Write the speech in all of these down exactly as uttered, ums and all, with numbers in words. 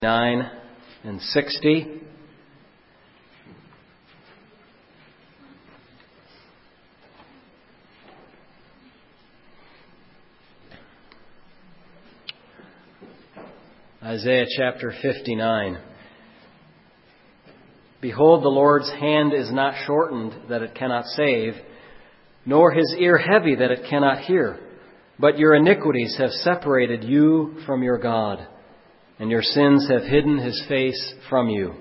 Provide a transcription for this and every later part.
nine and sixty. Isaiah chapter fifty-nine. Behold, the Lord's hand is not shortened that it cannot save, nor his ear heavy that it cannot hear. But your iniquities have separated you from your God, and your sins have hidden his face from you,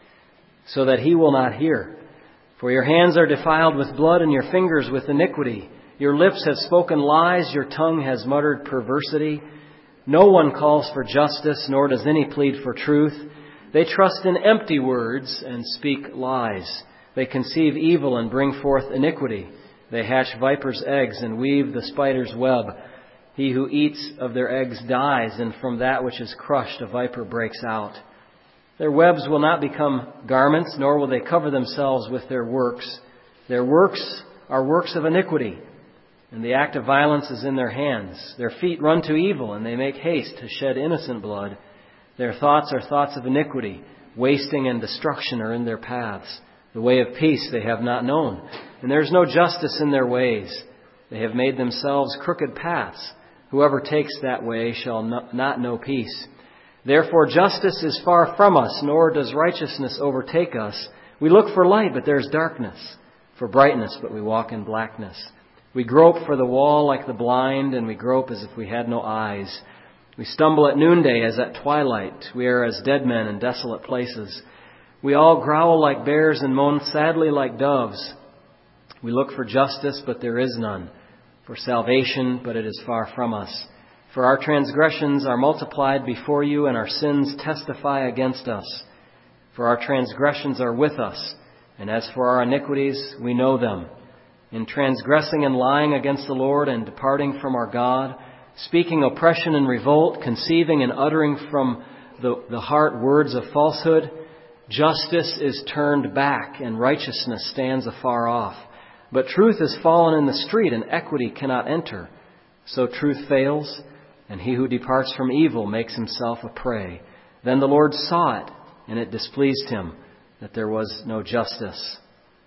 so that he will not hear. For your hands are defiled with blood, and your fingers with iniquity. Your lips have spoken lies, your tongue has muttered perversity. No one calls for justice, nor does any plead for truth. They trust in empty words and speak lies. They conceive evil and bring forth iniquity. They hatch vipers' eggs and weave the spider's web. He who eats of their eggs dies, and from that which is crushed a viper breaks out. Their webs will not become garments, nor will they cover themselves with their works. Their works are works of iniquity, and the act of violence is in their hands. Their feet run to evil, and they make haste to shed innocent blood. Their thoughts are thoughts of iniquity. Wasting and destruction are in their paths. The way of peace they have not known, and there is no justice in their ways. They have made themselves crooked paths. Whoever takes that way shall not know peace. Therefore justice is far from us, nor does righteousness overtake us. We look for light, but there is darkness. For brightness, but we walk in blackness. We grope for the wall like the blind, and we grope as if we had no eyes. We stumble at noonday as at twilight. We are as dead men in desolate places. We all growl like bears and moan sadly like doves. We look for justice, but there is none. For salvation, but it is far from us. For our transgressions are multiplied before you, and our sins testify against us. For our transgressions are with us, and as for our iniquities, we know them. In transgressing and lying against the Lord, and departing from our God, speaking oppression and revolt, conceiving and uttering from the, the heart words of falsehood, justice is turned back, and righteousness stands afar off. But truth is fallen in the street, and equity cannot enter. So truth fails, and he who departs from evil makes himself a prey. Then the Lord saw it, and it displeased him that there was no justice.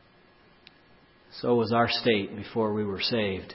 So was our state before we were saved.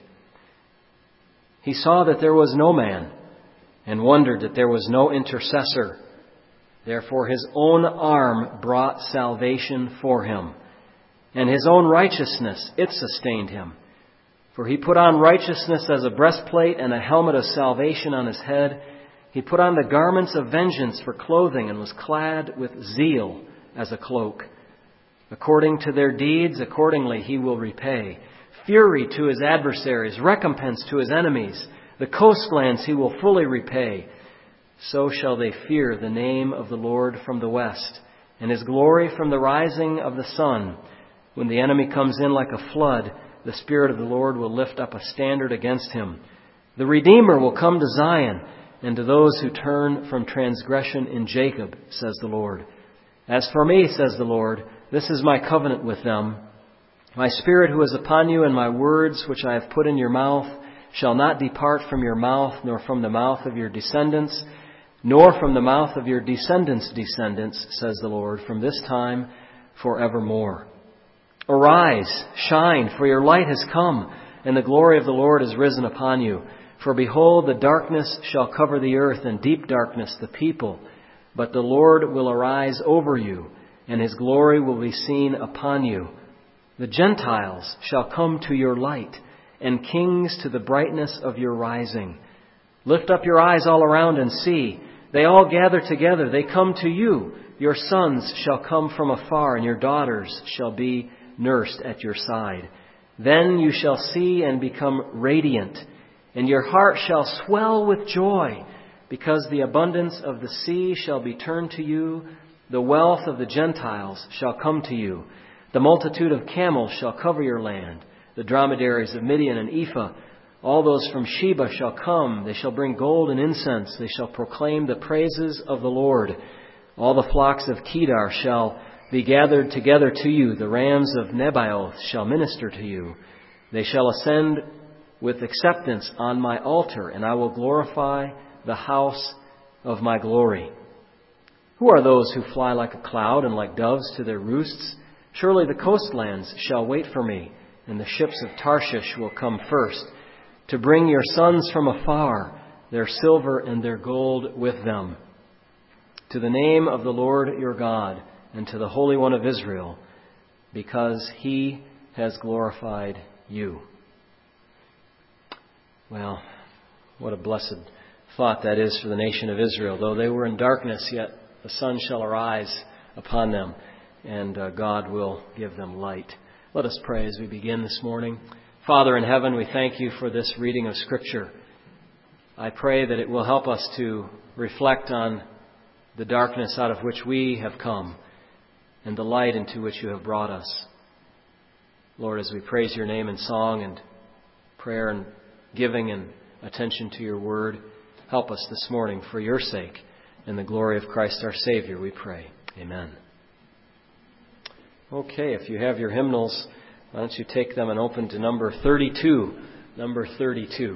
He saw that there was no man, and wondered that there was no intercessor. Therefore his own arm brought salvation for him, and his own righteousness, it sustained him. For he put on righteousness as a breastplate, and a helmet of salvation on his head. He put on the garments of vengeance for clothing, and was clad with zeal as a cloak. According to their deeds, accordingly he will repay. Fury to his adversaries, recompense to his enemies. The coastlands he will fully repay. So shall they fear the name of the Lord from the west, and his glory from the rising of the sun. When the enemy comes in like a flood, the Spirit of the Lord will lift up a standard against him. The Redeemer will come to Zion, and to those who turn from transgression in Jacob, says the Lord. As for me, says the Lord, this is my covenant with them. My Spirit who is upon you, and my words which I have put in your mouth, shall not depart from your mouth, nor from the mouth of your descendants, nor from the mouth of your descendants' descendants, says the Lord, from this time forevermore. Arise, shine, for your light has come, and the glory of the Lord is risen upon you. For behold, the darkness shall cover the earth, and deep darkness the people. But the Lord will arise over you, and his glory will be seen upon you. The Gentiles shall come to your light, and kings to the brightness of your rising. Lift up your eyes all around and see. They all gather together. They come to you. Your sons shall come from afar, and your daughters shall be nursed at your side. Then you shall see and become radiant, and your heart shall swell with joy, because the abundance of the sea shall be turned to you. The wealth of the Gentiles shall come to you. The multitude of camels shall cover your land. The dromedaries of Midian and Ephah, all those from Sheba shall come. They shall bring gold and incense. They shall proclaim the praises of the Lord. All the flocks of Kedar shall be gathered together to you. The rams of Nebaioth shall minister to you. They shall ascend with acceptance on my altar, and I will glorify the house of my glory. Who are those who fly like a cloud and like doves to their roosts? Surely the coastlands shall wait for me, and the ships of Tarshish will come first, to bring your sons from afar, their silver and their gold with them. To the name of the Lord your God, and to the Holy One of Israel, because he has glorified you. Well, what a blessed thought that is for the nation of Israel. Though they were in darkness, yet the sun shall arise upon them, and uh, God will give them light. Let us pray as we begin this morning. Father in heaven, we thank you for this reading of Scripture. I pray that it will help us to reflect on the darkness out of which we have come and the light into which you have brought us. Lord, as we praise your name in song and prayer and giving and attention to your word, help us this morning for your sake and the glory of Christ our Savior, we pray. Amen. Okay, if you have your hymnals, why don't you take them and open to number thirty-two. Number thirty-two.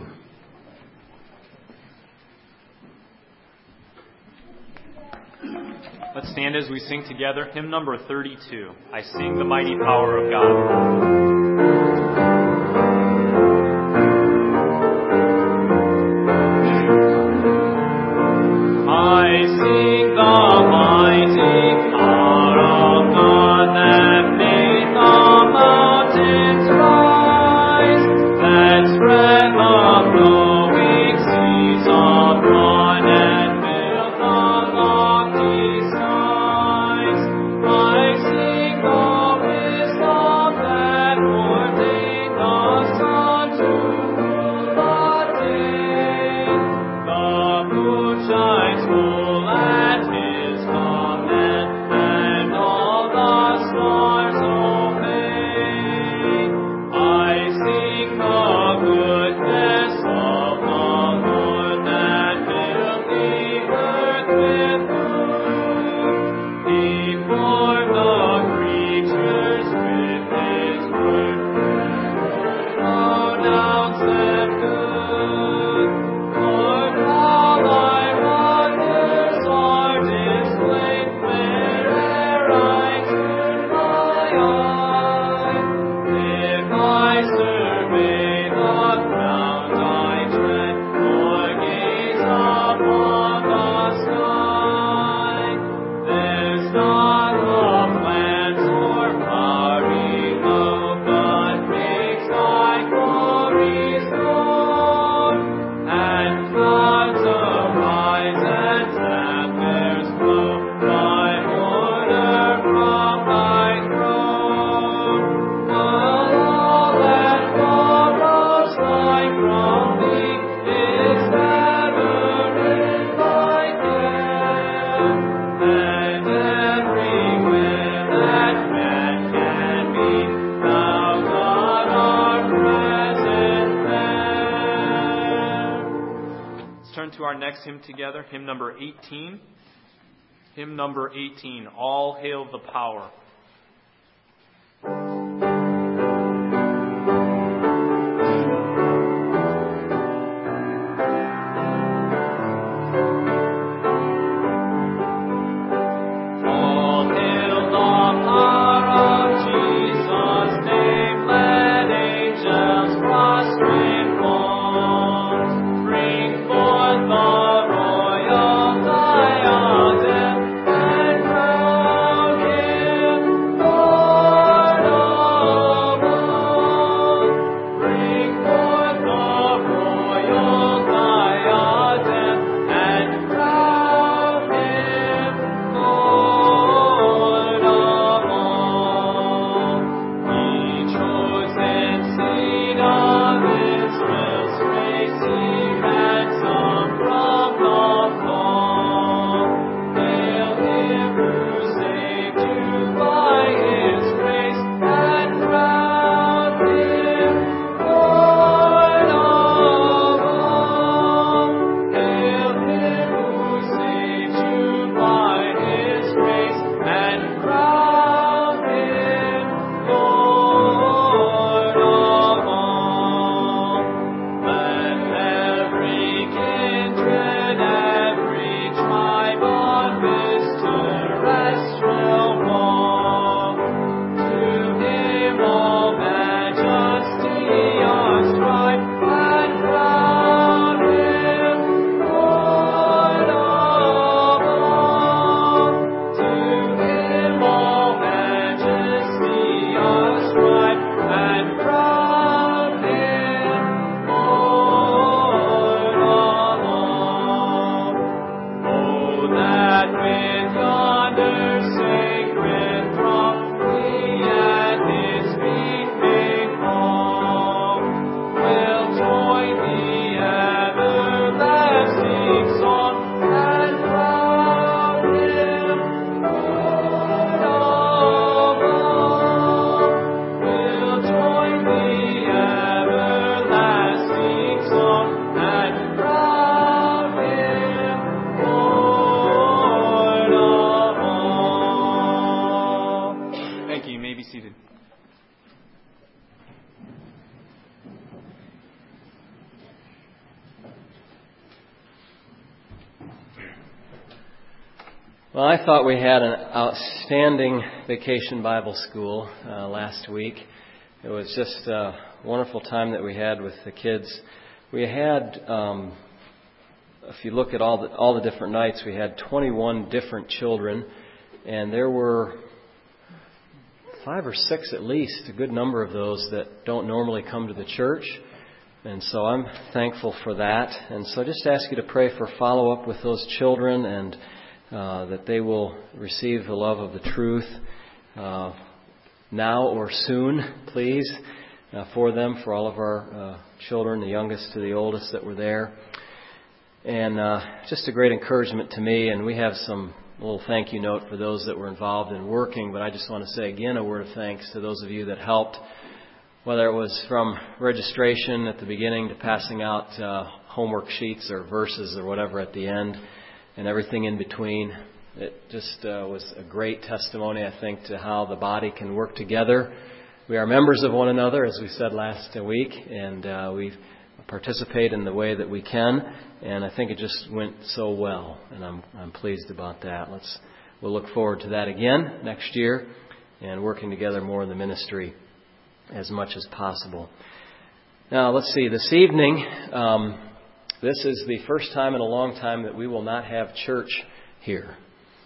Let's stand as we sing together hymn number thirty-two. I sing the mighty power of God. Hymn together, hymn number eighteen. Hymn number eighteen, All Hail the Power. Royal diadem and crown him Well, I thought we had an outstanding Vacation Bible School uh, last week. It was just a wonderful time that we had with the kids. We had, um, if you look at all the, all the different nights, we had twenty-one different children, and there were five or six at least, a good number of those that don't normally come to the church. And so I'm thankful for that. And so I just ask you to pray for follow-up with those children and uh, that they will receive the love of the truth uh, now or soon, please, uh, for them, for all of our uh, children, the youngest to the oldest that were there. And uh, just a great encouragement to me. And we have some little thank you note for those that were involved in working. But I just want to say again a word of thanks to those of you that helped, whether it was from registration at the beginning to passing out uh, homework sheets or verses or whatever at the end and everything in between. It just uh, was a great testimony, I think, to how the body can work together. We are members of one another, as we said last week, and uh, we participate in the way that we can. And I think it just went so well, and I'm I'm pleased about that. Let's we'll look forward to that again next year and working together more in the ministry as much as possible. Now, let's see. This evening, um, this is the first time in a long time that we will not have church here.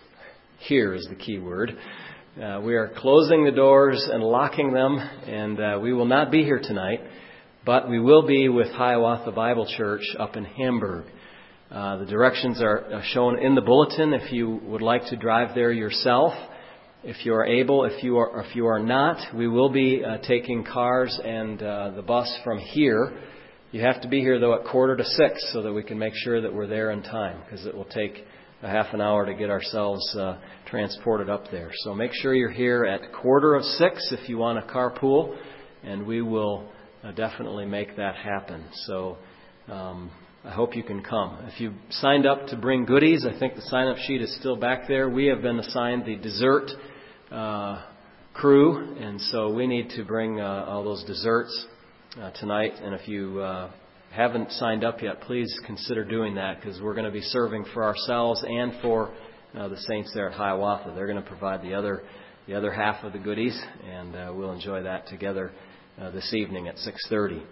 Here is the key word. Uh, we are closing the doors and locking them, and uh, we will not be here tonight, but we will be with Hiawatha Bible Church up in Hamburg. Uh, the directions are shown in the bulletin if you would like to drive there yourself. If you are able, if you are if you are not, we will be uh, taking cars and uh, the bus from here. You have to be here, though, at quarter to six so that we can make sure that we're there in time, because it will take a half an hour to get ourselves uh, transported up there. So make sure you're here at quarter of six if you want a carpool, and we will uh, definitely make that happen. So um, I hope you can come. If you signed up to bring goodies, I think the sign-up sheet is still back there. We have been assigned the dessert uh, crew, and so we need to bring uh, all those desserts uh, tonight. And if you uh, haven't signed up yet, please consider doing that, because we're going to be serving for ourselves and for uh, the saints there at Hiawatha. They're going to provide the other the other half of the goodies, and uh, we'll enjoy that together uh, this evening at six thirty.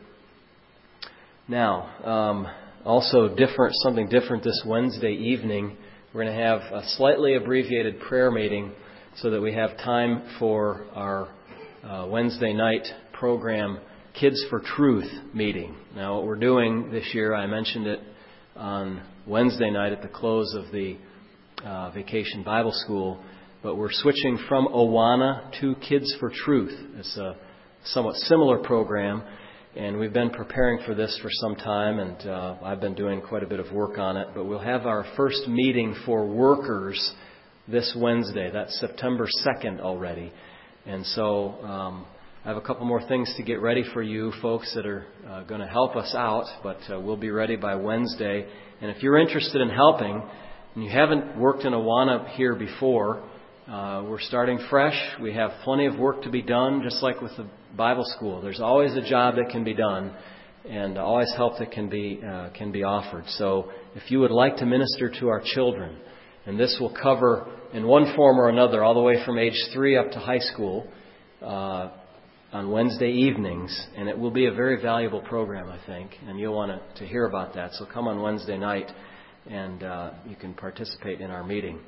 Now, um, also different, something different this Wednesday evening. We're going to have a slightly abbreviated prayer meeting so that we have time for our uh, Wednesday night program, Kids for Truth meeting. Now, what we're doing this year, I mentioned it on Wednesday night at the close of the uh, Vacation Bible School, but we're switching from Awana to Kids for Truth. It's a somewhat similar program, and we've been preparing for this for some time, and uh, I've been doing quite a bit of work on it. But we'll have our first meeting for workers this Wednesday. That's September second already. And so um, I have a couple more things to get ready for you folks that are uh, going to help us out, but uh, we'll be ready by Wednesday. And if you're interested in helping, and you haven't worked in Awana here before, uh, we're starting fresh. We have plenty of work to be done, just like with the Bible school. There's always a job that can be done, and always help that can be uh, can be offered. So if you would like to minister to our children, and this will cover in one form or another all the way from age three up to high school uh, on Wednesday evenings, and it will be a very valuable program, I think, and you'll want to, to hear about that. So come on Wednesday night, and uh, you can participate in our meeting.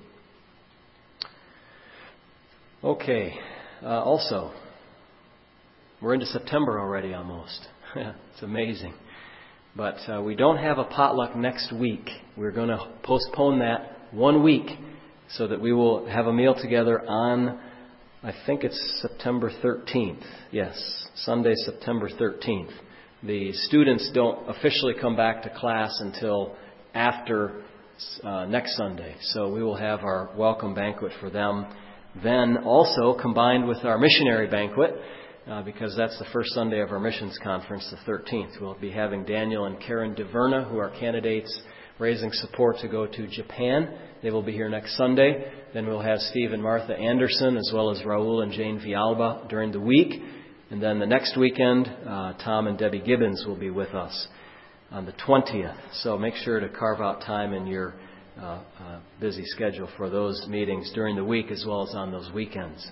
Okay. Uh, also, we're into September already almost. It's amazing. But uh, we don't have a potluck next week. We're going to postpone that one week so that we will have a meal together on, I think it's September thirteenth. Yes, Sunday, September thirteenth. The students don't officially come back to class until after uh, next Sunday. So we will have our welcome banquet for them. Then also combined with our missionary banquet, uh, because that's the first Sunday of our missions conference, the thirteenth. We'll be having Daniel and Karen DeVerna, who are candidates raising support to go to Japan. They will be here next Sunday. Then we'll have Steve and Martha Anderson, as well as Raul and Jane Vialba during the week. And then the next weekend, uh, Tom and Debbie Gibbons will be with us on the twentieth. So make sure to carve out time in your uh, uh, busy schedule for those meetings during the week as well as on those weekends.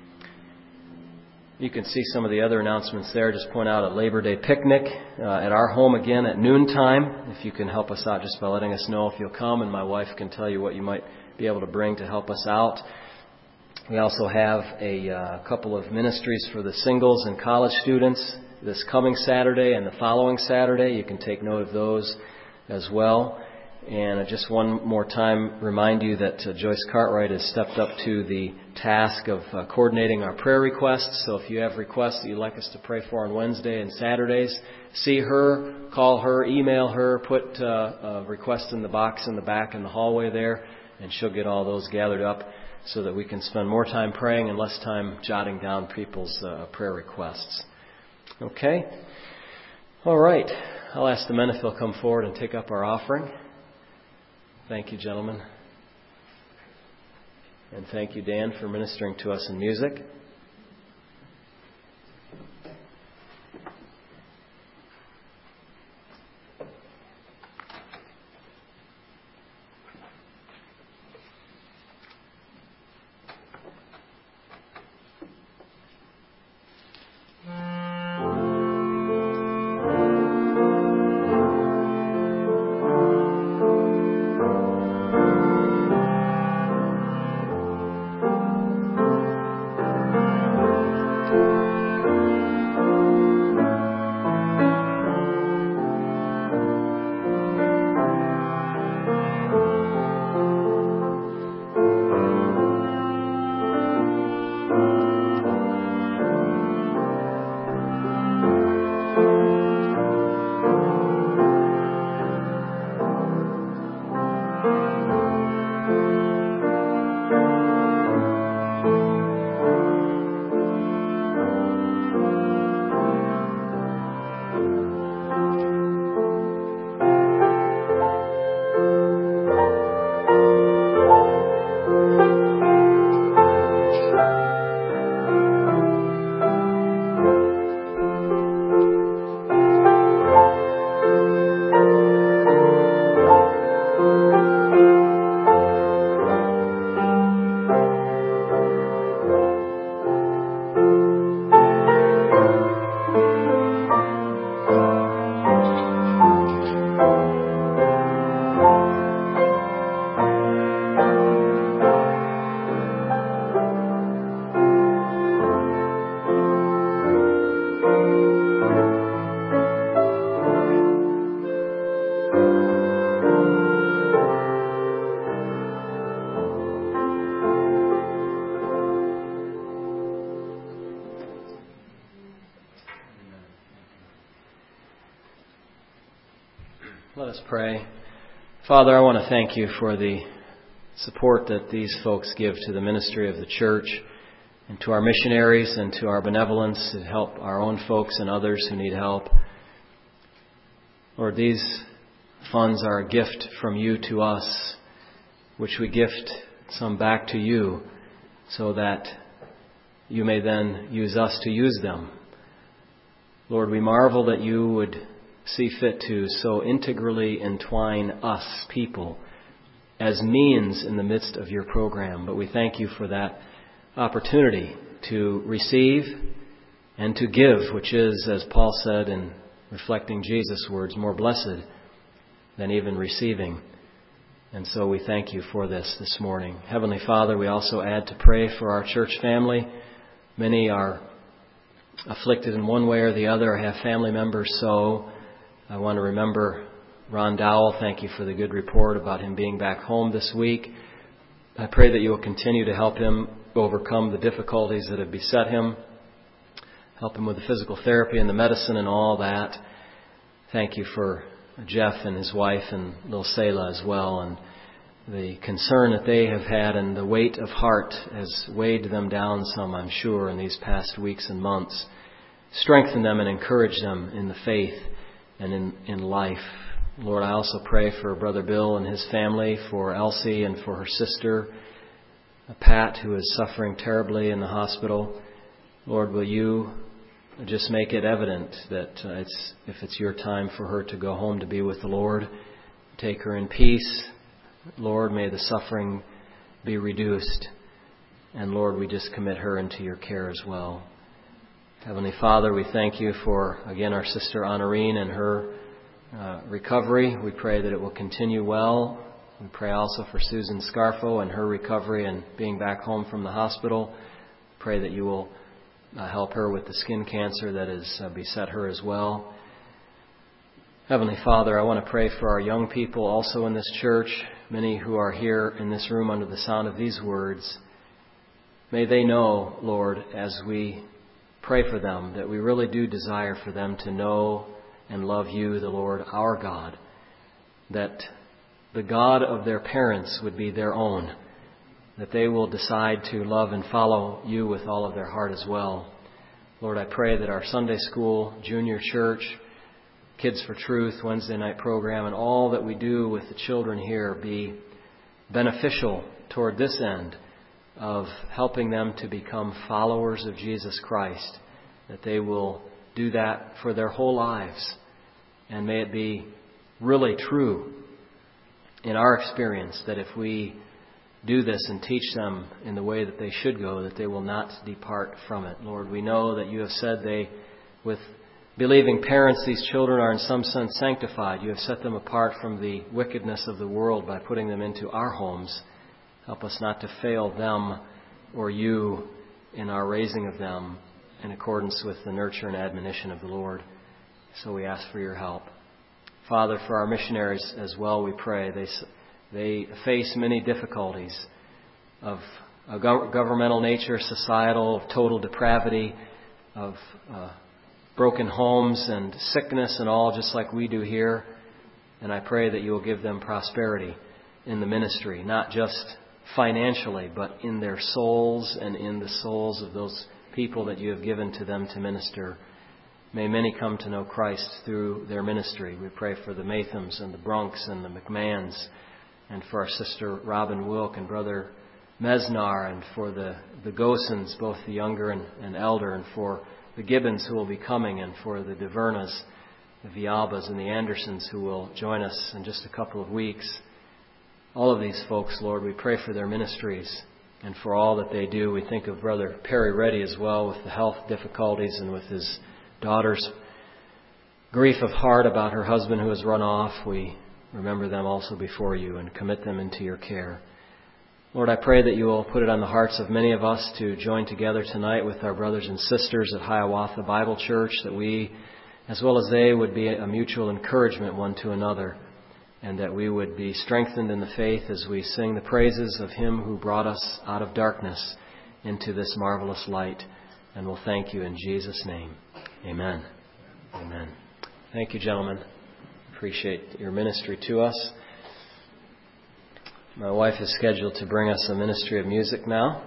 You can see some of the other announcements there. Just point out a Labor Day picnic uh, at our home again at noontime. If you can help us out just by letting us know if you'll come, and my wife can tell you what you might be able to bring to help us out. We also have a uh, couple of ministries for the singles and college students this coming Saturday and the following Saturday. You can take note of those as well. And just one more time, remind you that uh, Joyce Cartwright has stepped up to the task of uh, coordinating our prayer requests. So if you have requests that you'd like us to pray for on Wednesday and Saturdays, see her, call her, email her, put uh, a request in the box in the back in the hallway there, and she'll get all those gathered up so that we can spend more time praying and less time jotting down people's uh, prayer requests. Okay? All right. I'll ask the men if they'll come forward and take up our offering. Thank you, gentlemen. And thank you, Dan, for ministering to us in music. Let us pray. Father, I want to thank you for the support that these folks give to the ministry of the church and to our missionaries and to our benevolence to help our own folks and others who need help. Lord, these funds are a gift from you to us, which we gift some back to you so that you may then use us to use them. Lord, we marvel that you would see fit to so integrally entwine us, people, as means in the midst of your program. But we thank you for that opportunity to receive and to give, which is, as Paul said in reflecting Jesus' words, more blessed than even receiving. And so we thank you for this this morning. Heavenly Father, we also add to pray for our church family. Many are afflicted in one way or the other, or have family members so. I want to remember Ron Dowell. Thank you for the good report about him being back home this week. I pray that you will continue to help him overcome the difficulties that have beset him. Help him with the physical therapy and the medicine and all that. Thank you for Jeff and his wife and little Selah as well, and the concern that they have had and the weight of heart has weighed them down some, I'm sure, in these past weeks and months. Strengthen them and encourage them in the faith and in, in life. Lord, I also pray for Brother Bill and his family, for Elsie and for her sister, Pat, who is suffering terribly in the hospital. Lord, will you just make it evident that uh, it's if it's your time for her to go home to be with the Lord, take her in peace, Lord, may the suffering be reduced. And Lord, we just commit her into your care as well. Heavenly Father, we thank you for, again, our sister Honorine and her uh, recovery. We pray that it will continue well. We pray also for Susan Scarfo and her recovery and being back home from the hospital. Pray that you will uh, help her with the skin cancer that has uh, beset her as well. Heavenly Father, I want to pray for our young people also in this church, many who are here in this room under the sound of these words. May they know, Lord, as we pray for them, that we really do desire for them to know and love you, the Lord, our God, that the God of their parents would be their own, that they will decide to love and follow you with all of their heart as well. Lord, I pray that our Sunday school, junior church, Kids for Truth, Wednesday night program, and all that we do with the children here be beneficial toward this end of helping them to become followers of Jesus Christ, that they will do that for their whole lives. And may it be really true in our experience that if we do this and teach them in the way that they should go, that they will not depart from it. Lord, we know that you have said they, with believing parents, these children are in some sense sanctified. You have set them apart from the wickedness of the world by putting them into our homes. Help us not to fail them or you in our raising of them in accordance with the nurture and admonition of the Lord. So we ask for your help. Father, for our missionaries as well, we pray. They they face many difficulties of a governmental nature, societal, of total depravity, of uh, broken homes and sickness and all, just like we do here. And I pray that you will give them prosperity in the ministry, not just financially, but in their souls and in the souls of those people that you have given to them to minister. May many come to know Christ through their ministry. We pray for the Mathams and the Brunks and the McMahons, and for our sister Robin Wilk and brother Mesnar, and for the, the Gosens, both the younger and, and elder, and for the Gibbons who will be coming, and for the DeVernas, the Vialbas, and the Andersons who will join us in just a couple of weeks. All of these folks, Lord, we pray for their ministries and for all that they do. We think of Brother Perry Reddy as well with the health difficulties and with his daughter's grief of heart about her husband who has run off. We remember them also before you and commit them into your care. Lord, I pray that you will put it on the hearts of many of us to join together tonight with our brothers and sisters at Hiawatha Bible Church, that we, as well as they, would be a mutual encouragement one to another, and that we would be strengthened in the faith as we sing the praises of Him who brought us out of darkness into this marvelous light. And we'll thank you in Jesus' name. Amen. Amen. Thank you, gentlemen. Appreciate your ministry to us. My wife is scheduled to bring us a ministry of music now.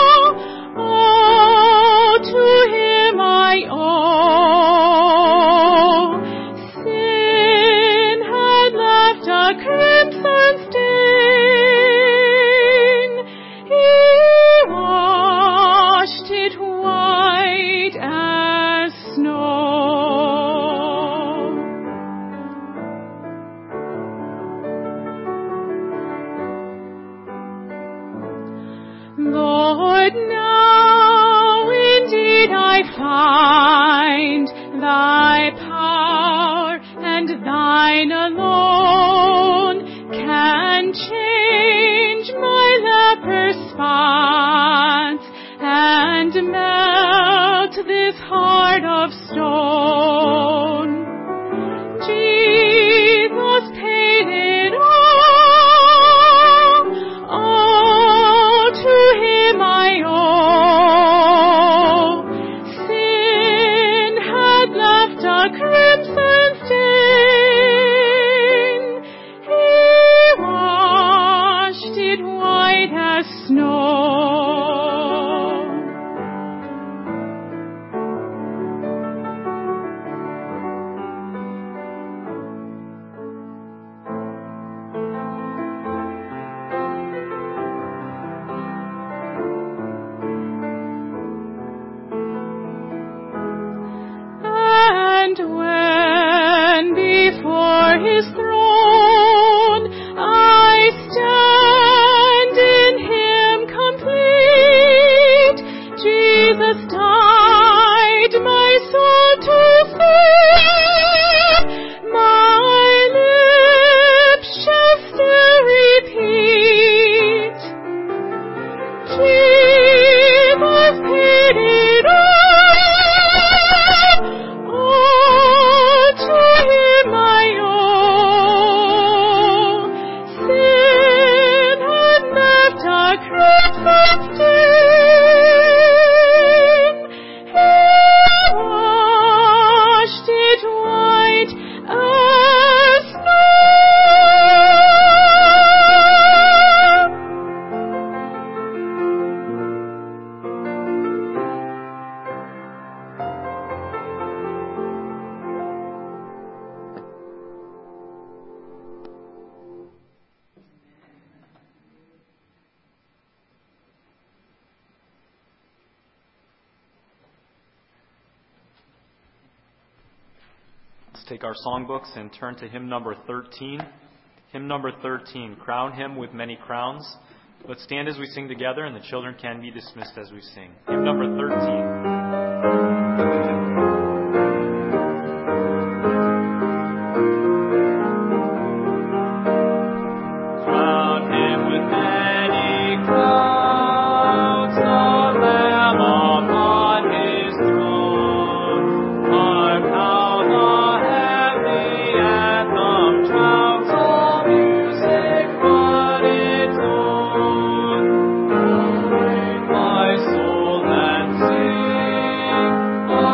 Oh, I find thy power, and thine alone can change my leper spots and melt this heart of stone. Jesus paid it all, all to him I owe. Sin had left a crimson stain, he washed it white as snow. And when before his throne I stand in him complete, Jesus died my soul to save, my lips shall still repeat, Jesus paid it all. Take our songbooks and turn to hymn number thirteen. Hymn number thirteen, Crown Him with Many Crowns. Let's stand as we sing together, and the children can be dismissed as we sing. Hymn number thirteen. My soul and sing.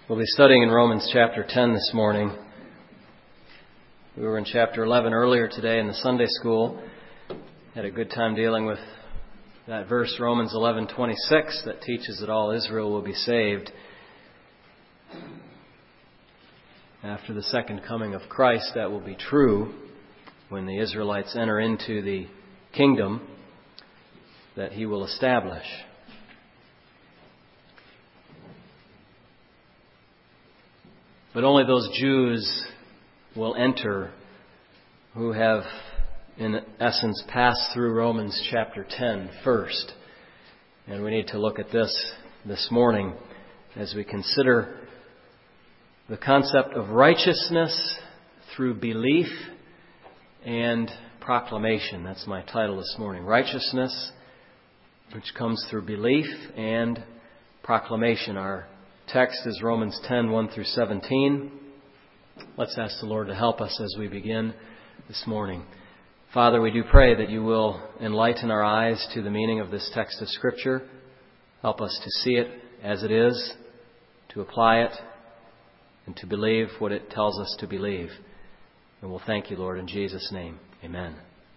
We'll be studying in Romans chapter ten this morning. We were in chapter eleven earlier today in the Sunday school. Had a good time dealing with that verse, Romans eleven twenty-six, that teaches that all Israel will be saved after the second coming of Christ. That will be true when the Israelites enter into the kingdom that He will establish. But only those Jews will enter who have, in essence, passed through Romans chapter ten first. And we need to look at this this morning as we consider the concept of righteousness through belief and proclamation. That's my title this morning. Righteousness, which comes through belief, and proclamation. Our text is Romans ten, one through seventeen. Let's ask the Lord to help us as we begin this morning. Father, we do pray that You will enlighten our eyes to the meaning of this text of Scripture. Help us to see it as it is, to apply it, and to believe what it tells us to believe. And we'll thank You, Lord, in Jesus' name. Amen.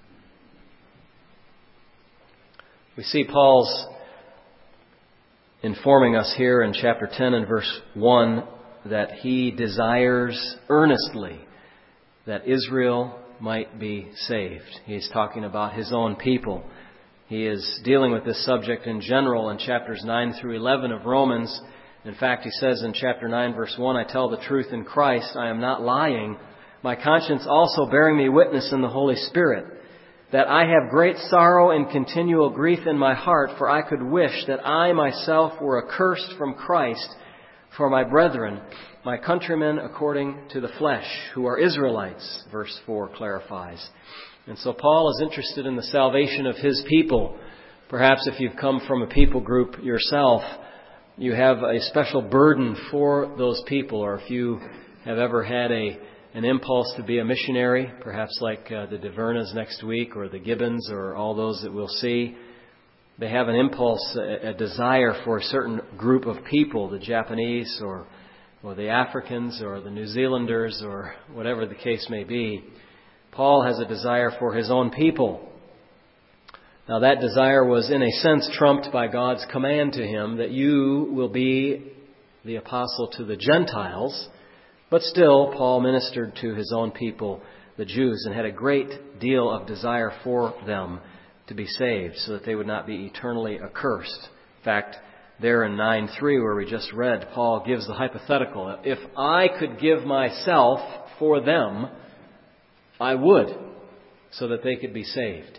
We see Paul's informing us here in chapter ten and verse one that he desires earnestly that Israel might be saved. He's talking about his own people. He is dealing with this subject in general in chapters nine through eleven of Romans. In fact, he says in chapter nine, verse one, I tell the truth in Christ, I am not lying. My conscience also bearing me witness in the Holy Spirit, that I have great sorrow and continual grief in my heart, for I could wish that I myself were accursed from Christ for my brethren, my countrymen according to the flesh, who are Israelites, verse four clarifies. And so Paul is interested in the salvation of his people. Perhaps if you've come from a people group yourself, you have a special burden for those people, or if you have ever had a an impulse to be a missionary, perhaps like uh, the DeVernas next week, or the Gibbons, or all those that we'll see. They have an impulse, a, a desire for a certain group of people, the Japanese, or, or the Africans, or the New Zealanders, or whatever the case may be. Paul has a desire for his own people. Now that desire was in a sense trumped by God's command to him that you will be the apostle to the Gentiles. But still, Paul ministered to his own people, the Jews, and had a great deal of desire for them to be saved so that they would not be eternally accursed. In fact, there in nine three, where we just read, Paul gives the hypothetical. If I could give myself for them, I would, so that they could be saved.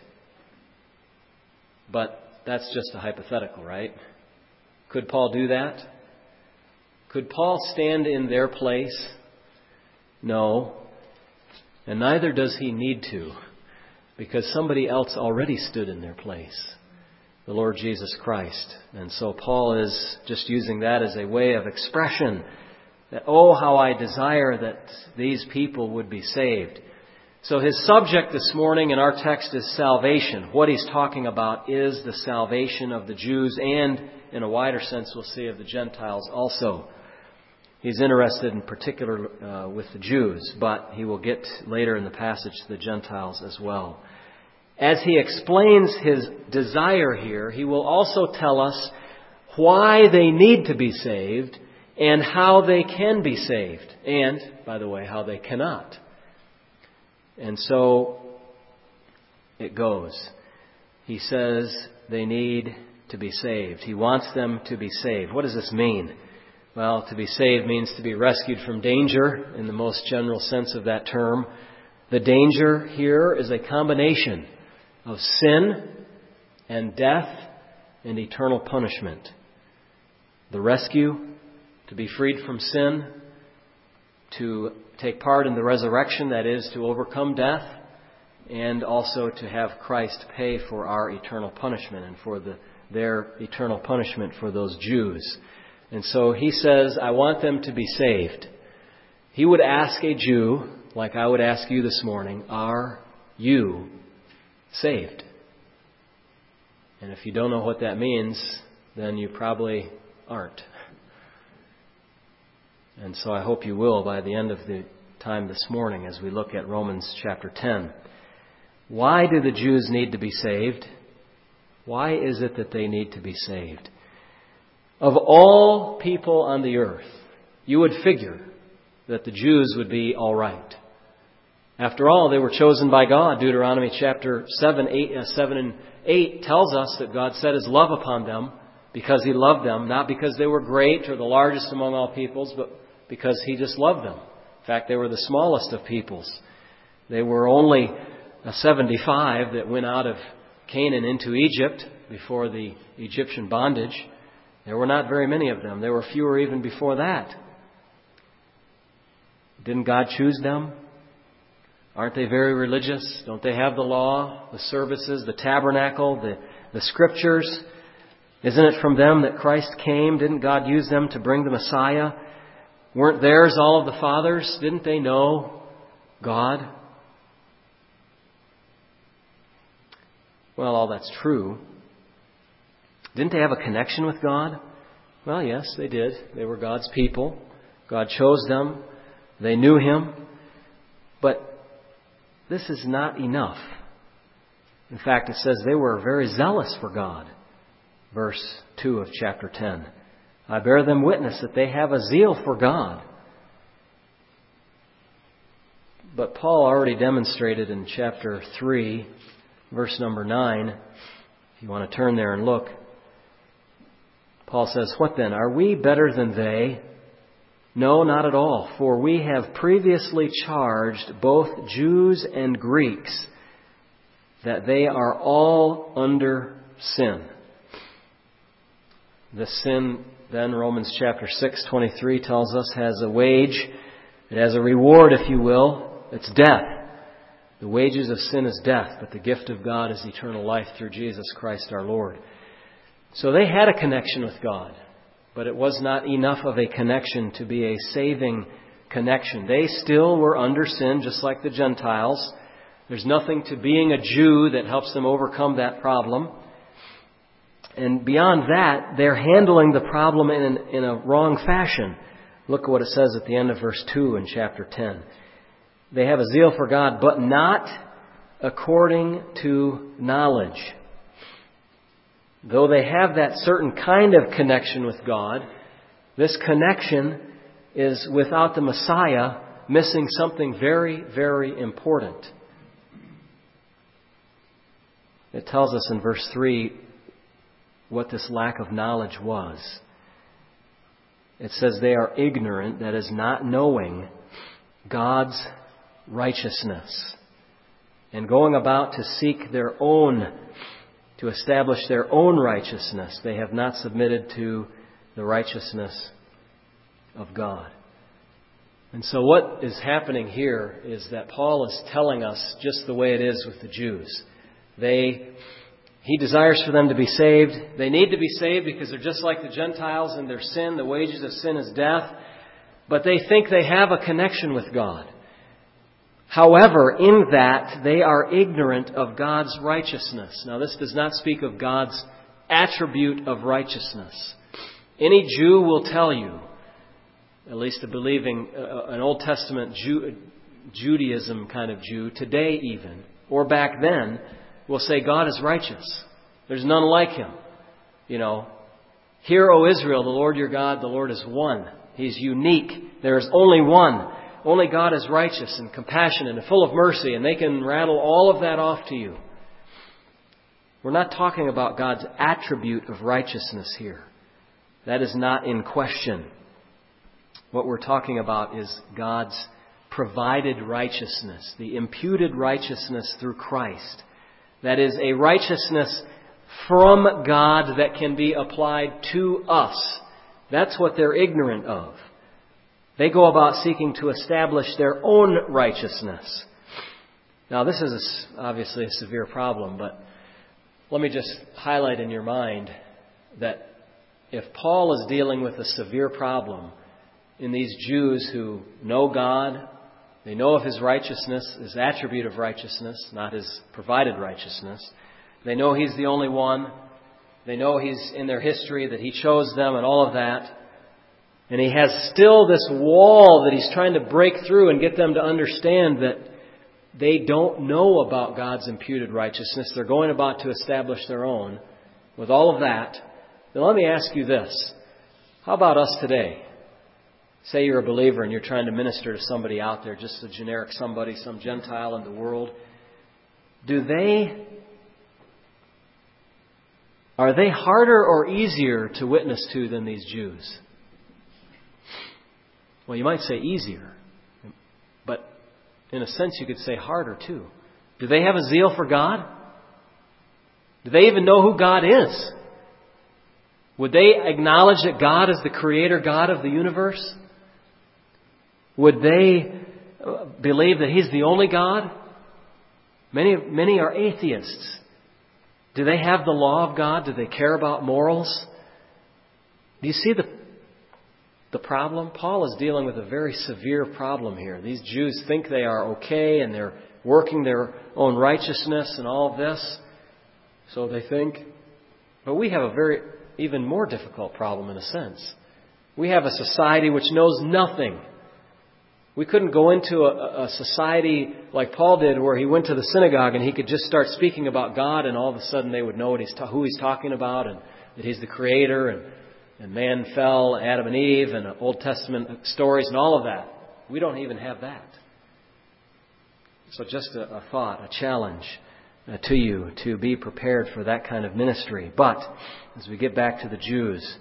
But that's just a hypothetical, right? Could Paul do that? Could Paul stand in their place? No. And neither does he need to, because somebody else already stood in their place, the Lord Jesus Christ. And so Paul is just using that as a way of expression that, oh, how I desire that these people would be saved. So his subject this morning in our text is salvation. What he's talking about is the salvation of the Jews and, in a wider sense, we'll see, of the Gentiles also. He's interested in particular uh, with the Jews, but he will get later in the passage to the Gentiles as well. As he explains his desire here, he will also tell us why they need to be saved and how they can be saved. And, by the way, how they cannot. And so it goes. He says they need to be saved. He wants them to be saved. What does this mean? Well, to be saved means to be rescued from danger in the most general sense of that term. The danger here is a combination of sin and death and eternal punishment. The rescue, to be freed from sin, to take part in the resurrection, that is, to overcome death, and also to have Christ pay for our eternal punishment and for the, their eternal punishment for those Jews. And so he says, I want them to be saved. He would ask a Jew, like I would ask you this morning, are you saved? And if you don't know what that means, then you probably aren't. And so I hope you will by the end of the time this morning as we look at Romans chapter ten. Why do the Jews need to be saved? Why is it that they need to be saved? Of all people on the earth, you would figure that the Jews would be all right. After all, they were chosen by God. Deuteronomy chapter seven, eight, uh, seven and eight tells us that God set His love upon them because He loved them, not because they were great or the largest among all peoples, but because He just loved them. In fact, they were the smallest of peoples. They were only seventy-five that went out of Canaan into Egypt before the Egyptian bondage. There were not very many of them. There were fewer even before that. Didn't God choose them? Aren't they very religious? Don't they have the law, the services, the tabernacle, the, the scriptures? Isn't it from them that Christ came? Didn't God use them to bring the Messiah? Weren't theirs all of the fathers? Didn't they know God? Well, all that's true. Didn't they have a connection with God? Well, yes, they did. They were God's people. God chose them. They knew Him. But this is not enough. In fact, it says they were very zealous for God. Verse two of chapter ten. I bear them witness that they have a zeal for God. But Paul already demonstrated in chapter three, verse number nine, if you want to turn there and look, Paul says, what then? Are we better than they? No, not at all. For we have previously charged both Jews and Greeks that they are all under sin. The sin, then, Romans chapter six, twenty-three tells us, has a wage. It has a reward, if you will. It's death. The wages of sin is death, but the gift of God is eternal life through Jesus Christ our Lord. So they had a connection with God, but it was not enough of a connection to be a saving connection. They still were under sin, just like the Gentiles. There's nothing to being a Jew that helps them overcome that problem. And beyond that, they're handling the problem in, in a wrong fashion. Look at what it says at the end of verse two in chapter ten. They have a zeal for God, but not according to knowledge. Though they have that certain kind of connection with God, this connection is without the Messiah missing something very, very important. It tells us in verse three what this lack of knowledge was. It says they are ignorant, that is, not knowing God's righteousness and going about to seek their own, to establish their own righteousness. They have not submitted to the righteousness of God. And so what is happening here is that Paul is telling us just the way it is with the Jews. They, he desires for them to be saved. They need to be saved because they're just like the Gentiles in their sin. The wages of sin is death. But they think they have a connection with God. However, in that, they are ignorant of God's righteousness. Now, this does not speak of God's attribute of righteousness. Any Jew will tell you, at least a believing, uh, an Old Testament Jew, Judaism kind of Jew, today even, or back then, will say God is righteous. There's none like Him. You know, hear, O Israel, the Lord your God, the Lord is one. He's unique. There is only one. Only God is righteous and compassionate and full of mercy, and they can rattle all of that off to you. We're not talking about God's attribute of righteousness here. That is not in question. What we're talking about is God's provided righteousness, the imputed righteousness through Christ. That is a righteousness from God that can be applied to us. That's what they're ignorant of. They go about seeking to establish their own righteousness. Now, this is obviously a severe problem, but let me just highlight in your mind that if Paul is dealing with a severe problem in these Jews who know God, they know of His righteousness, His attribute of righteousness, not His provided righteousness. They know He's the only one. They know He's in their history, that He chose them and all of that. And he has still this wall that he's trying to break through and get them to understand that they don't know about God's imputed righteousness. They're going about to establish their own. With all of that, then let me ask you this. How about us today? Say you're a believer and you're trying to minister to somebody out there, just a generic somebody, some Gentile in the world. Do they, are they harder or easier to witness to than these Jews? Well, you might say easier, but in a sense you could say harder too. Do they have a zeal for God? Do they even know who God is? Would they acknowledge that God is the creator God of the universe? Would they believe that He's the only God? Many, many are atheists. Do they have the law of God? Do they care about morals? Do you see the, the problem? Paul is dealing with a very severe problem here. These Jews think they are okay and they're working their own righteousness and all of this. So they think. But we have a very, even more difficult problem in a sense. We have a society which knows nothing. We couldn't go into a, a society like Paul did where he went to the synagogue and he could just start speaking about God and all of a sudden they would know what he's ta- who he's talking about and that He's the creator and, and man fell, Adam and Eve and Old Testament stories and all of that. We don't even have that. So just a, a thought, a challenge uh, to you to be prepared for that kind of ministry. But as we get back to the Jews,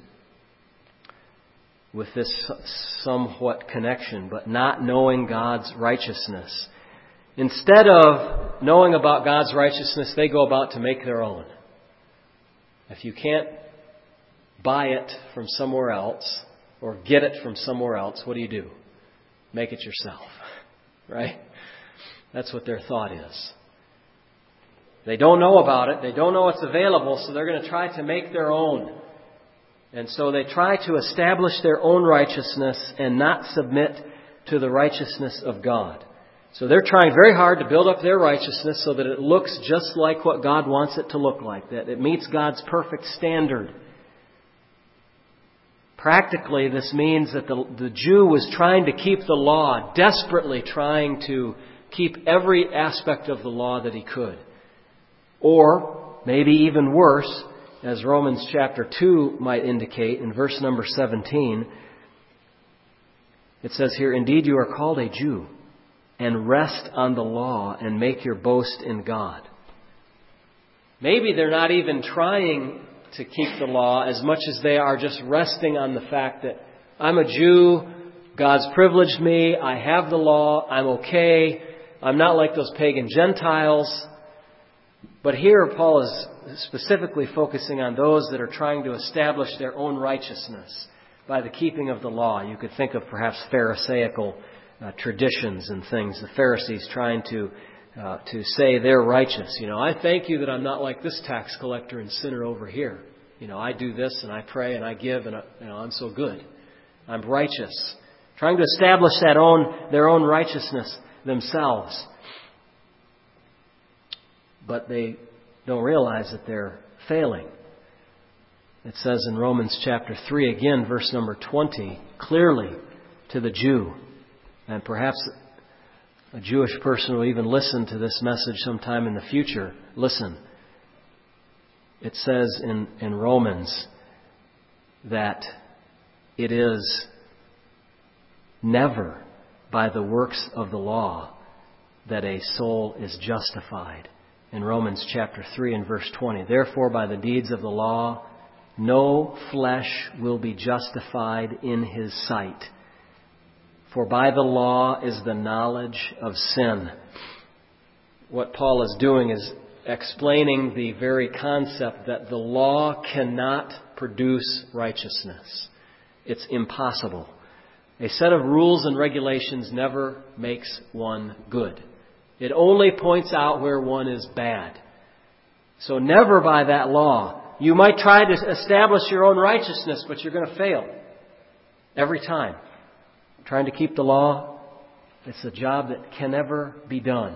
with this somewhat connection, but not knowing God's righteousness. Instead of knowing about God's righteousness, they go about to make their own. If you can't buy it from somewhere else or get it from somewhere else, what do you do? Make it yourself. Right? That's what their thought is. They don't know about it. They don't know it's available, so they're going to try to make their own. And so they try to establish their own righteousness and not submit to the righteousness of God. So they're trying very hard to build up their righteousness so that it looks just like what God wants it to look like, that it meets God's perfect standard. Practically, this means that the, the Jew was trying to keep the law, desperately trying to keep every aspect of the law that he could. Or, maybe even worse, as Romans chapter two might indicate in verse number seventeen, it says here, "Indeed you are called a Jew, and rest on the law, and make your boast in God." Maybe they're not even trying to keep the law as much as they are just resting on the fact that I'm a Jew, God's privileged me, I have the law, I'm okay, I'm not like those pagan Gentiles. But here Paul is specifically focusing on those that are trying to establish their own righteousness by the keeping of the law. You could think of perhaps Pharisaical uh, traditions and things. The Pharisees trying to uh, to say they're righteous. You know, I thank you that I'm not like this tax collector and sinner over here. You know, I do this and I pray and I give and I, you know I'm so good. I'm righteous. Trying to establish that own their own righteousness themselves. But they don't realize that they're failing. It says in Romans chapter three, again, verse number twenty, clearly to the Jew, and perhaps a Jewish person will even listen to this message sometime in the future. Listen. It says in, in Romans that it is never by the works of the law that a soul is justified. In Romans chapter three and verse twenty, "Therefore by the deeds of the law no flesh will be justified in his sight. For by the law is the knowledge of sin." What Paul is doing is explaining the very concept that the law cannot produce righteousness. It's impossible. A set of rules and regulations never makes one good. It only points out where one is bad. So never by that law. You might try to establish your own righteousness, but you're going to fail. Every time. Trying to keep the law, it's a job that can never be done.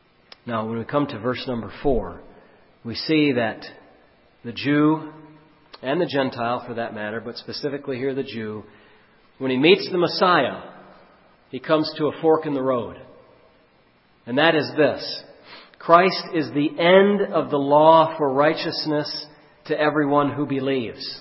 Now, when we come to verse number four, we see that the Jew and the Gentile for that matter, but specifically here the Jew, when he meets the Messiah, he comes to a fork in the road. And that is this: Christ is the end of the law for righteousness to everyone who believes.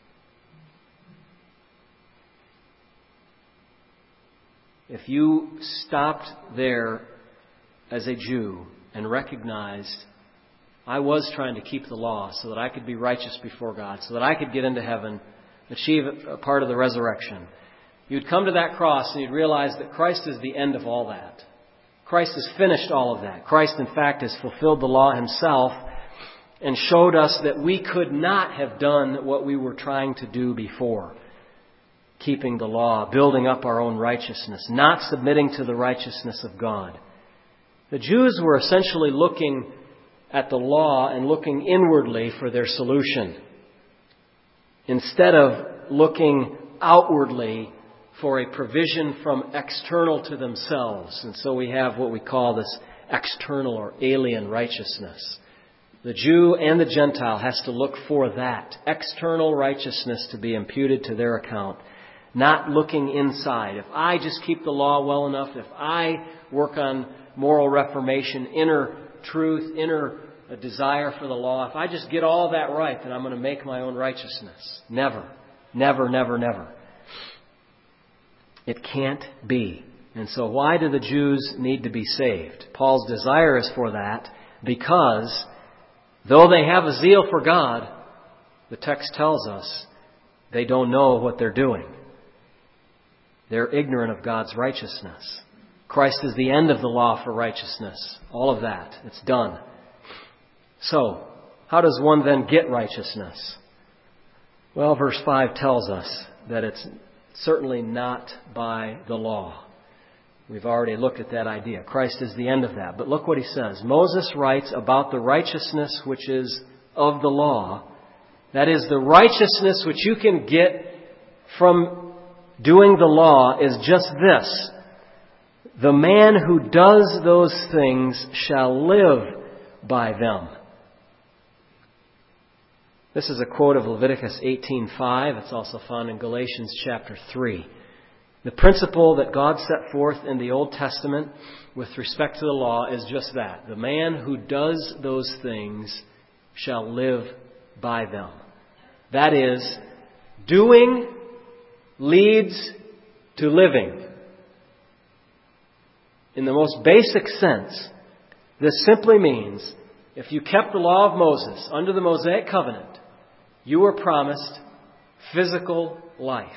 If you stopped there as a Jew and recognized, I was trying to keep the law so that I could be righteous before God, so that I could get into heaven, achieve a part of the resurrection, you'd come to that cross and you'd realize that Christ is the end of all that. Christ has finished all of that. Christ, in fact, has fulfilled the law himself and showed us that we could not have done what we were trying to do before. Keeping the law, building up our own righteousness, not submitting to the righteousness of God. The Jews were essentially looking at the law and looking inwardly for their solution, instead of looking outwardly for a provision from external to themselves. And so we have what we call this external or alien righteousness. The Jew and the Gentile has to look for that external righteousness to be imputed to their account, not looking inside. If I just keep the law well enough, if I work on moral reformation, inner truth, inner desire for the law, if I just get all that right, then I'm going to make my own righteousness. Never, never, never, never. It can't be. And so why do the Jews need to be saved? Paul's desire is for that because though they have a zeal for God, the text tells us they don't know what they're doing. They're ignorant of God's righteousness. Christ is the end of the law for righteousness. All of that. It's done. So, how does one then get righteousness? Well, verse five tells us that it's certainly not by the law. We've already looked at that idea. Christ is the end of that. But look what he says. Moses writes about the righteousness which is of the law. That is, the righteousness which you can get from doing the law is just this: the man who does those things shall live by them. This is a quote of Leviticus eighteen five. It's also found in Galatians chapter three. The principle that God set forth in the Old Testament with respect to the law is just that: the man who does those things shall live by them. That is, doing leads to living. In the most basic sense, this simply means if you kept the law of Moses under the Mosaic covenant, you were promised physical life.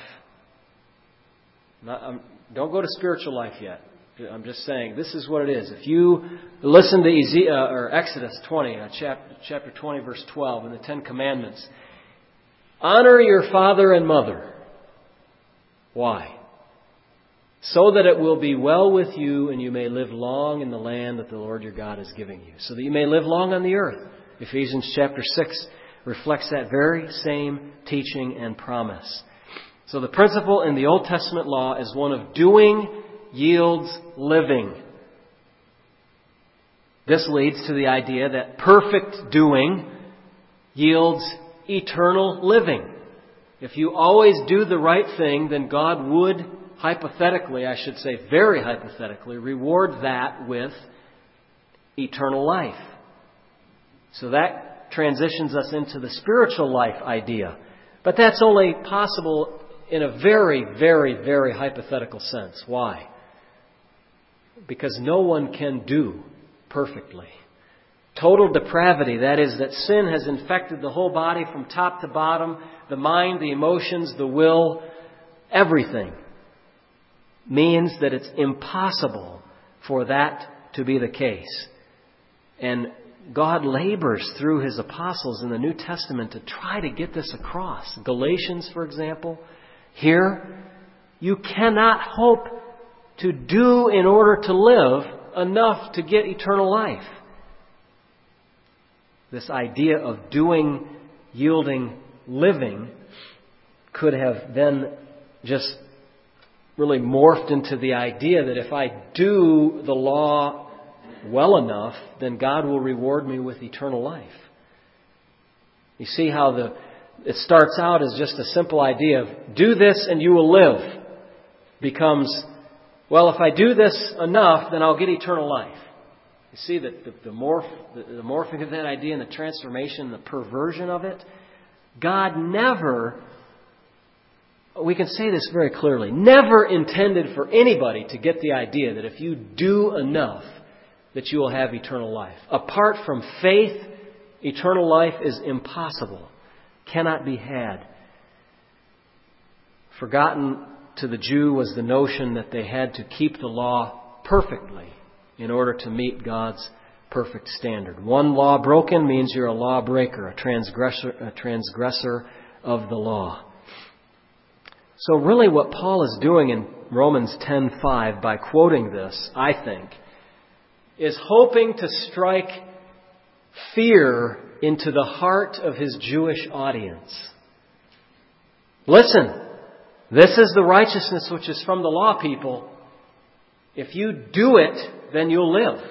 Not, um, don't go to spiritual life yet. I'm just saying this is what it is. If you listen to Eze- uh, or Exodus twenty, uh, chapter, chapter twenty, verse twelve, in the Ten Commandments, honor your father and mother. Why? So that it will be well with you and you may live long in the land that the Lord your God is giving you. So that you may live long on the earth. Ephesians chapter six reflects that very same teaching and promise. So the principle in the Old Testament law is one of doing yields living. This leads to the idea that perfect doing yields eternal living. If you always do the right thing, then God would, hypothetically, I should say very hypothetically, reward that with eternal life. So that transitions us into the spiritual life idea. But that's only possible in a very, very, very hypothetical sense. Why? Because no one can do perfectly. Total depravity, that is, that sin has infected the whole body from top to bottom, the mind, the emotions, the will, everything, means that it's impossible for that to be the case. And God labors through His apostles in the New Testament to try to get this across. Galatians, for example, here, you cannot hope to do in order to live enough to get eternal life. This idea of doing, yielding, living could have then just really morphed into the idea that if I do the law well enough, then God will reward me with eternal life. You see how the it starts out as just a simple idea of do this and you will live, becomes, well, if I do this enough, then I'll get eternal life. You see that the, the, morph, the, the morphing of that idea and the transformation, the perversion of it, God never, we can say this very clearly, never intended for anybody to get the idea that if you do enough, that you will have eternal life. Apart from faith, eternal life is impossible, cannot be had. Forgotten to the Jew was the notion that they had to keep the law perfectly in order to meet God's perfect standard. One law broken means you're a lawbreaker, a transgressor, a transgressor of the law. So really what Paul is doing in Romans ten five by quoting this, I think, is hoping to strike fear into the heart of his Jewish audience. Listen, this is the righteousness which is from the law, people. If you do it, then you'll live.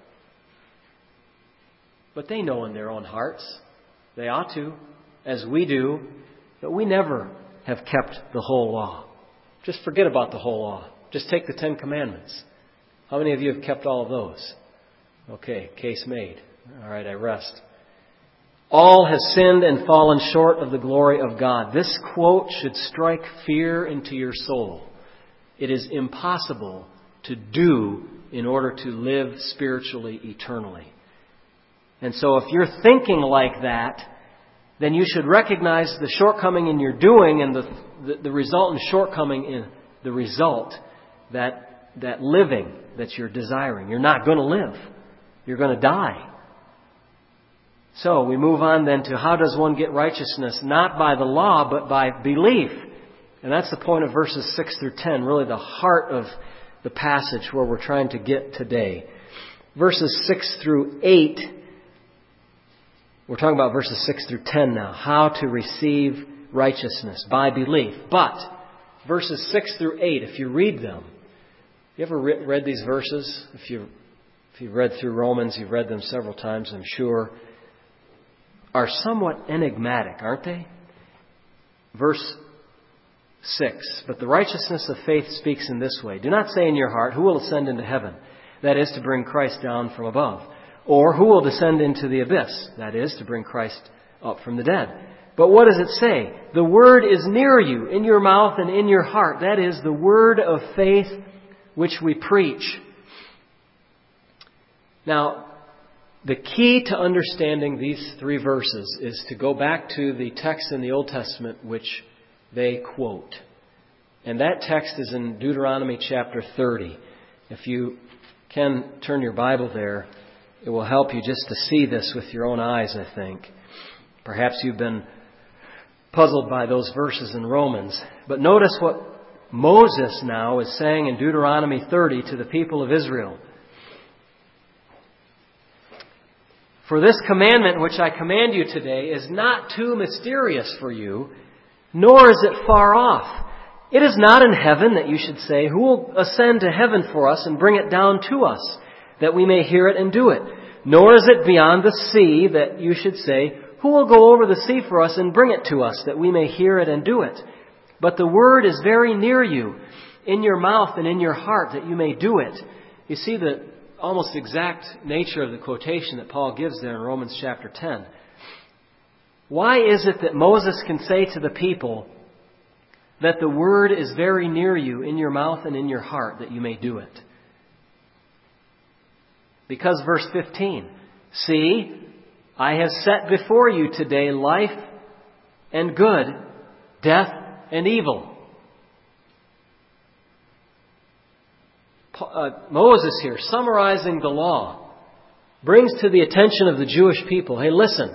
But they know in their own hearts, they ought to, as we do, that we never have kept the whole law. Just forget about the whole law. Just take the Ten Commandments. How many of you have kept all of those? Okay, case made. All right, I rest. All have sinned and fallen short of the glory of God. This quote should strike fear into your soul. It is impossible to do in order to live spiritually eternally. And so if you're thinking like that, then you should recognize the shortcoming in your doing and the, the, the resultant shortcoming in the result, that, that living that you're desiring. You're not going to live. You're going to die. So we move on then to how does one get righteousness? Not by the law, but by belief. And that's the point of verses six through ten, really the heart of the passage where we're trying to get today. Verses six through eight, we're talking about verses six through ten now. How to receive righteousness by belief. But verses six through eight, if you read them, you ever read these verses? If you if you've read through Romans, you've read them several times, I'm sure, are somewhat enigmatic, aren't they? Verse six, but the righteousness of faith speaks in this way. Do not say in your heart, who will ascend into heaven? That is, to bring Christ down from above. Or who will descend into the abyss? That is, to bring Christ up from the dead. But what does it say? The word is near you, in your mouth and in your heart. That is the word of faith which we preach. Now, the key to understanding these three verses is to go back to the text in the Old Testament which they quote. And that text is in Deuteronomy chapter thirty. If you can turn your Bible there, it will help you just to see this with your own eyes, I think. Perhaps you've been puzzled by those verses in Romans. But notice what Moses now is saying in Deuteronomy thirty to the people of Israel. For this commandment which I command you today is not too mysterious for you, nor is it far off. It is not in heaven that you should say, who will ascend to heaven for us and bring it down to us, that we may hear it and do it? Nor is it beyond the sea that you should say, who will go over the sea for us and bring it to us, that we may hear it and do it? But the word is very near you, in your mouth and in your heart, that you may do it. You see the almost exact nature of the quotation that Paul gives there in Romans chapter ten. Why is it that Moses can say to the people that the word is very near you, in your mouth and in your heart, that you may do it? Because verse fifteen, see, I have set before you today life and good, death and evil. Uh, Moses here, summarizing the law, brings to the attention of the Jewish people, hey, listen,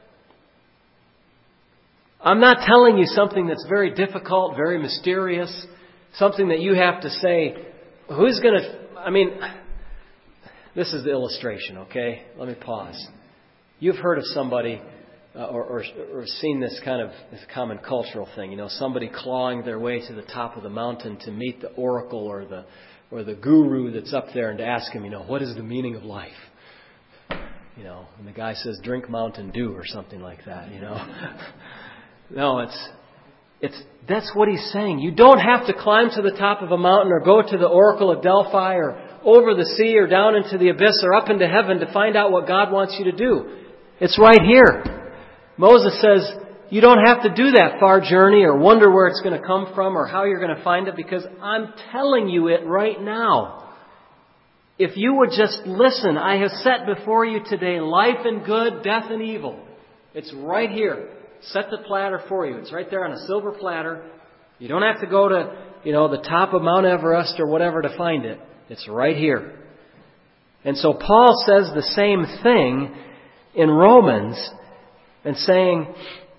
I'm not telling you something that's very difficult, very mysterious, something that you have to say, who's going to, I mean, this is the illustration, okay? Let me pause. You've heard of somebody uh, or, or, or seen this kind of this common cultural thing, you know, somebody clawing their way to the top of the mountain to meet the oracle or the or the guru that's up there and to ask him, you know, what is the meaning of life? You know, and the guy says, drink Mountain Dew or something like that, you know. No, it's, it's, that's what he's saying. You don't have to climb to the top of a mountain or go to the Oracle of Delphi or over the sea or down into the abyss or up into heaven to find out what God wants you to do. It's right here. Moses says, you don't have to do that far journey or wonder where it's going to come from or how you're going to find it, because I'm telling you it right now. If you would just listen, I have set before you today life and good, death and evil. It's right here. Set the platter for you. It's right there on a silver platter. You don't have to go to, you know, the top of Mount Everest or whatever to find it. It's right here. And so Paul says the same thing in Romans and saying,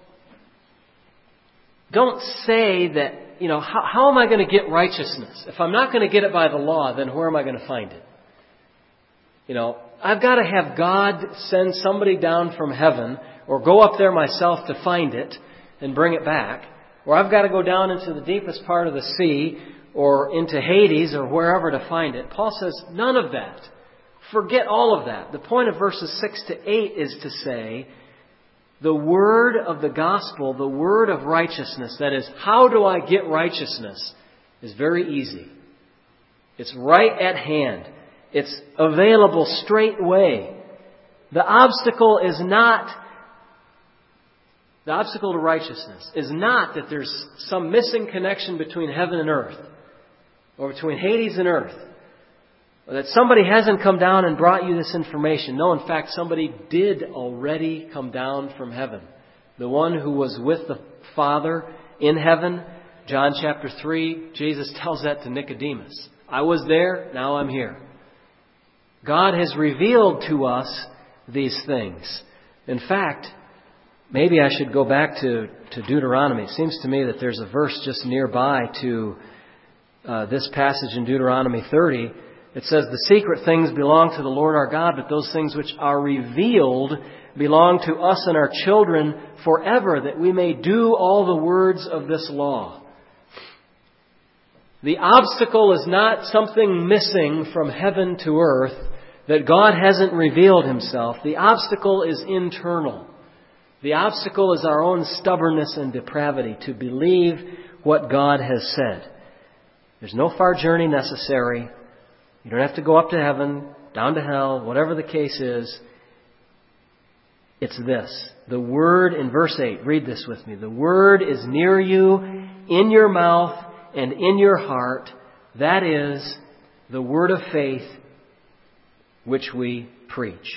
don't say that, you know, how, how am I going to get righteousness? If I'm not going to get it by the law, then where am I going to find it? You know, I've got to have God send somebody down from heaven or go up there myself to find it and bring it back. Or I've got to go down into the deepest part of the sea or into Hades or wherever to find it. Paul says none of that. Forget all of that. The point of verses six to eight is to say, the word of the gospel, the word of righteousness, that is, how do I get righteousness, is very easy. It's right at hand. It's available straightway. The obstacle is not, the obstacle to righteousness is not that there's some missing connection between heaven and earth, or between Hades and earth, or that somebody hasn't come down and brought you this information. No, in fact, somebody did already come down from heaven. The one who was with the Father in heaven, John chapter three, Jesus tells that to Nicodemus. I was there, now I'm here. God has revealed to us these things. In fact, maybe I should go back to, to Deuteronomy. It seems to me that there's a verse just nearby to uh, this passage in Deuteronomy thirty. It says, the secret things belong to the Lord our God, but those things which are revealed belong to us and our children forever, that we may do all the words of this law. The obstacle is not something missing from heaven to earth, that God hasn't revealed Himself. The obstacle is internal. The obstacle is our own stubbornness and depravity to believe what God has said. There's no far journey necessary. You don't have to go up to heaven, down to hell, whatever the case is. It's this. The Word in verse eight, read this with me. The Word is near you, in your mouth and in your heart. That is the word of faith which we preach.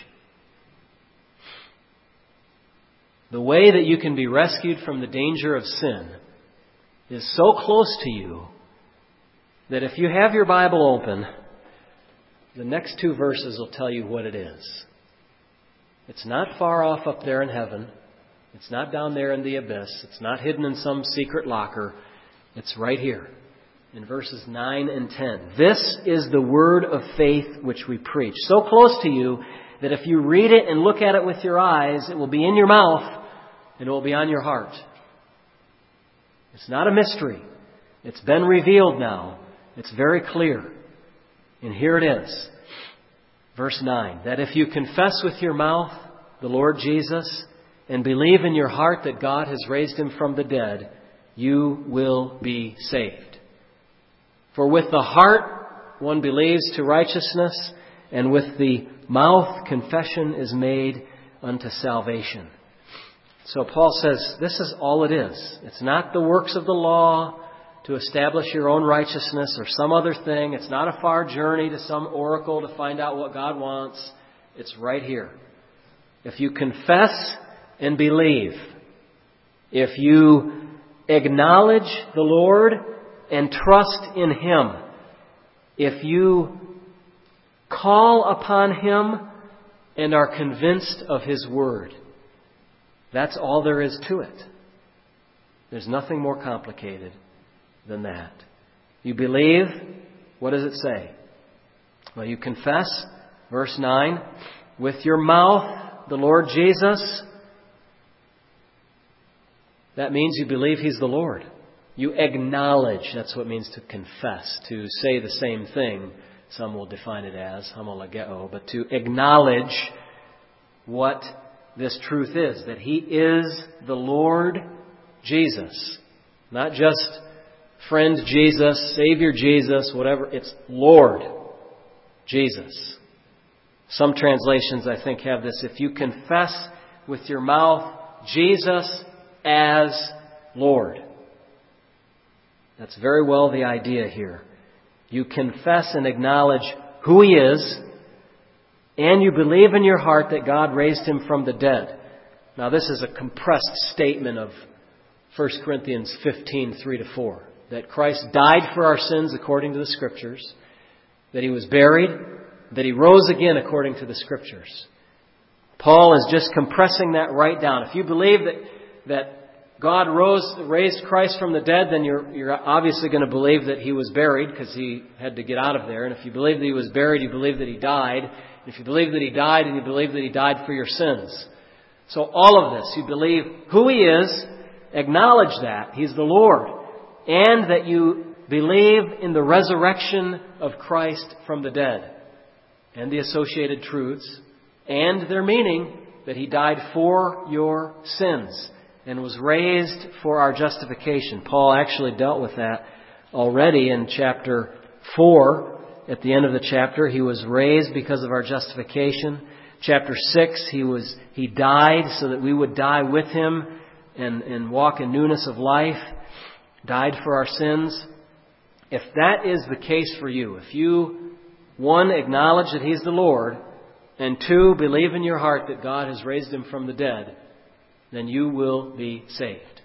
The way that you can be rescued from the danger of sin is so close to you that if you have your Bible open, the next two verses will tell you what it is. It's not far off up there in heaven. It's not down there in the abyss. It's not hidden in some secret locker. It's right here in verses nine and ten. This is the word of faith which we preach. So close to you that if you read it and look at it with your eyes, it will be in your mouth and it will be on your heart. It's not a mystery. It's been revealed now. It's very clear. And here it is. Verse nine. That if you confess with your mouth the Lord Jesus and believe in your heart that God has raised Him from the dead, you will be saved. For with the heart one believes to righteousness, and with the mouth confession is made unto salvation. So Paul says this is all it is. It's not the works of the law to establish your own righteousness or some other thing. It's not a far journey to some oracle to find out what God wants. It's right here. If you confess and believe, if you acknowledge the Lord and trust in Him, if you call upon Him and are convinced of His Word, that's all there is to it. There's nothing more complicated than that. You believe, what does it say? Well, you confess, verse nine, with your mouth the Lord Jesus. That means you believe He's the Lord. You acknowledge, that's what it means to confess, to say the same thing. Some will define it as homologeo, but to acknowledge what this truth is, that He is the Lord, Jesus. Not just friend Jesus, Savior Jesus, whatever. It's Lord Jesus. Some translations, I think, have this. If you confess with your mouth Jesus as Lord. That's very well the idea here. You confess and acknowledge who He is, and you believe in your heart that God raised Him from the dead. Now, this is a compressed statement of First Corinthians fifteen, three to four. That Christ died for our sins according to the Scriptures, that He was buried, that He rose again according to the Scriptures. Paul is just compressing that right down. If you believe that that God rose, raised Christ from the dead, then you're, you're obviously going to believe that He was buried because He had to get out of there. And if you believe that He was buried, you believe that He died. And if you believe that He died, and you believe that He died for your sins. So all of this, you believe who He is, acknowledge that He's the Lord, and that you believe in the resurrection of Christ from the dead and the associated truths and their meaning, that He died for your sins and was raised for our justification. Paul actually dealt with that already in chapter four. At the end of the chapter, He was raised because of our justification. Chapter six, He was He died so that we would die with Him and, and walk in newness of life. Died for our sins. If that is the case for you, if you, one, acknowledge that He's the Lord, and two, believe in your heart that God has raised Him from the dead, then you will be saved.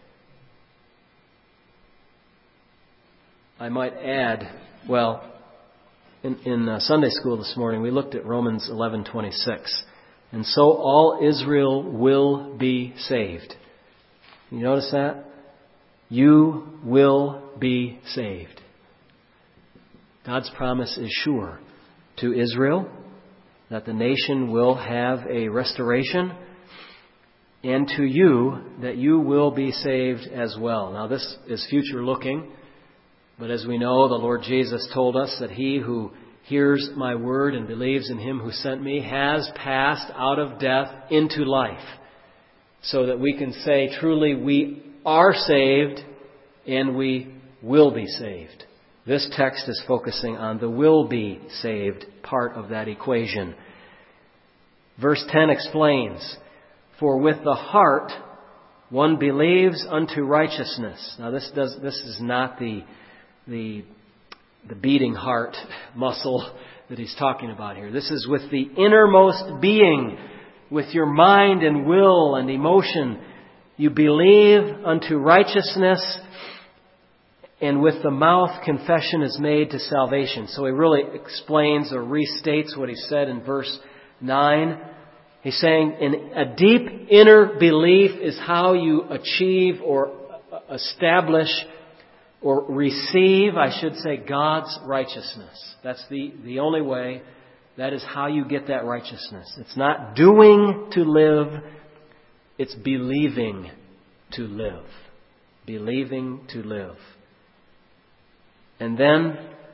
I might add, well, in, in uh, Sunday school this morning, we looked at Romans eleven twenty-six. And so all Israel will be saved. You notice that? You will be saved. God's promise is sure to Israel that the nation will have a restoration, and to you that you will be saved as well. Now this is future looking, but as we know, the Lord Jesus told us that he who hears my word and believes in Him who sent me has passed out of death into life. So that we can say truly we are saved and we will be saved. This text is focusing on the will be saved part of that equation. Verse ten explains, for with the heart one believes unto righteousness. Now this does this is not the the the beating heart muscle that he's talking about here. This is with the innermost being, with your mind and will and emotion. You believe unto righteousness, and with the mouth confession is made to salvation. So he really explains or restates what he said in verse nine. He's saying in a deep inner belief is how you achieve or establish or receive, I should say, God's righteousness. That's the, the only way. That is how you get that righteousness. It's not doing to live, it's believing to live. Believing to live. And then,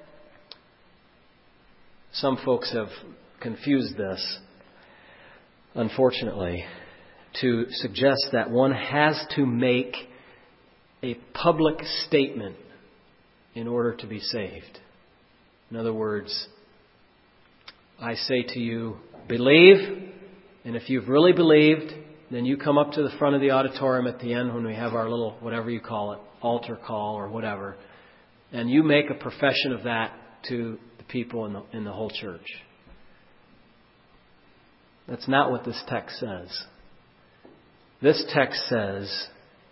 some folks have confused this, unfortunately, to suggest that one has to make a public statement in order to be saved. In other words, I say to you, believe, and if you've really believed, then you come up to the front of the auditorium at the end when we have our little, whatever you call it, altar call or whatever, and you make a profession of that to the people in the, in the whole church. That's not what this text says. This text says,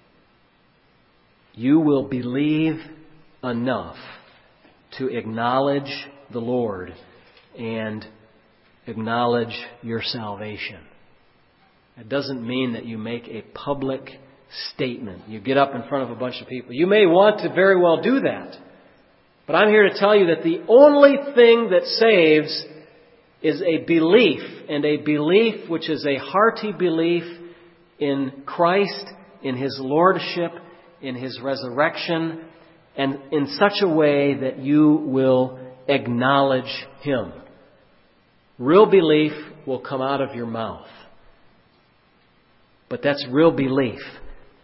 you will believe enough to acknowledge the Lord and acknowledge your salvation. It doesn't mean that you make a public statement. You get up in front of a bunch of people. You may want to very well do that. But I'm here to tell you that the only thing that saves is a belief, and a belief which is a hearty belief in Christ, in His lordship, in His resurrection, and in such a way that you will acknowledge Him. Real belief will come out of your mouth. But that's real belief.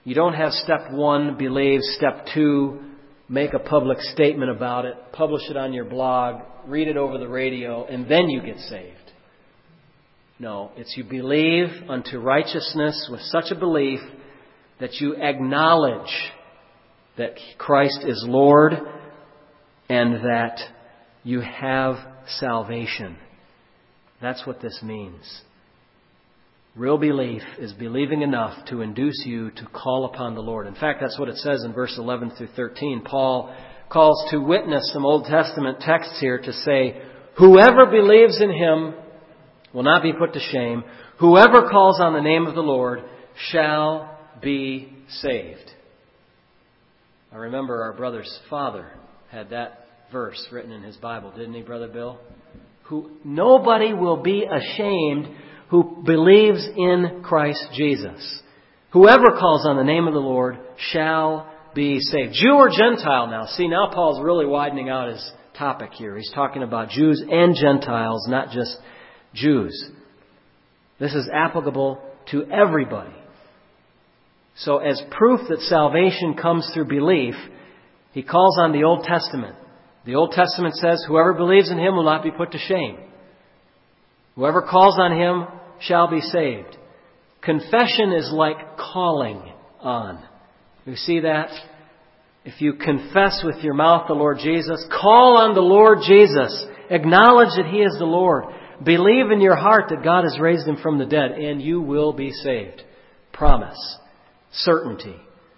You don't have step one, believe, step two, make a public statement about it, publish it on your blog, read it over the radio, and then you get saved. No, it's you believe unto righteousness with such a belief that you acknowledge that Christ is Lord and that you have salvation. That's what this means. Real belief is believing enough to induce you to call upon the Lord. In fact, that's what it says in verse eleven through thirteen. Paul calls to witness some Old Testament texts here to say, whoever believes in Him will not be put to shame. Whoever calls on the name of the Lord shall be saved. I remember our brother's father had that verse written in his Bible, didn't he, Brother Bill? Who nobody will be ashamed who believes in Christ Jesus. Whoever calls on the name of the Lord shall be saved. Jew or Gentile now. See, now Paul's really widening out his topic here. He's talking about Jews and Gentiles, not just Jews. This is applicable to everybody. So as proof that salvation comes through belief, he calls on the Old Testament. The Old Testament says, whoever believes in Him will not be put to shame. Whoever calls on Him shall be saved. Confession is like calling on. You see that? If you confess with your mouth the Lord Jesus, call on the Lord Jesus. Acknowledge that He is the Lord. Believe in your heart that God has raised Him from the dead, and you will be saved. Promise. Certainty.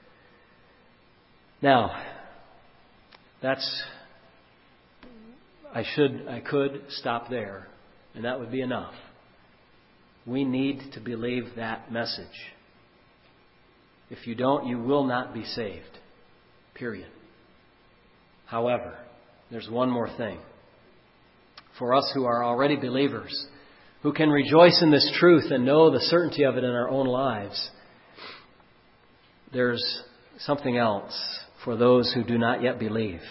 Now, that's, I should, I could stop there, and that would be enough. We need to believe that message. If you don't, you will not be saved. Period. However, there's one more thing. For us who are already believers, who can rejoice in this truth and know the certainty of it in our own lives, there's something else for those who do not yet believe.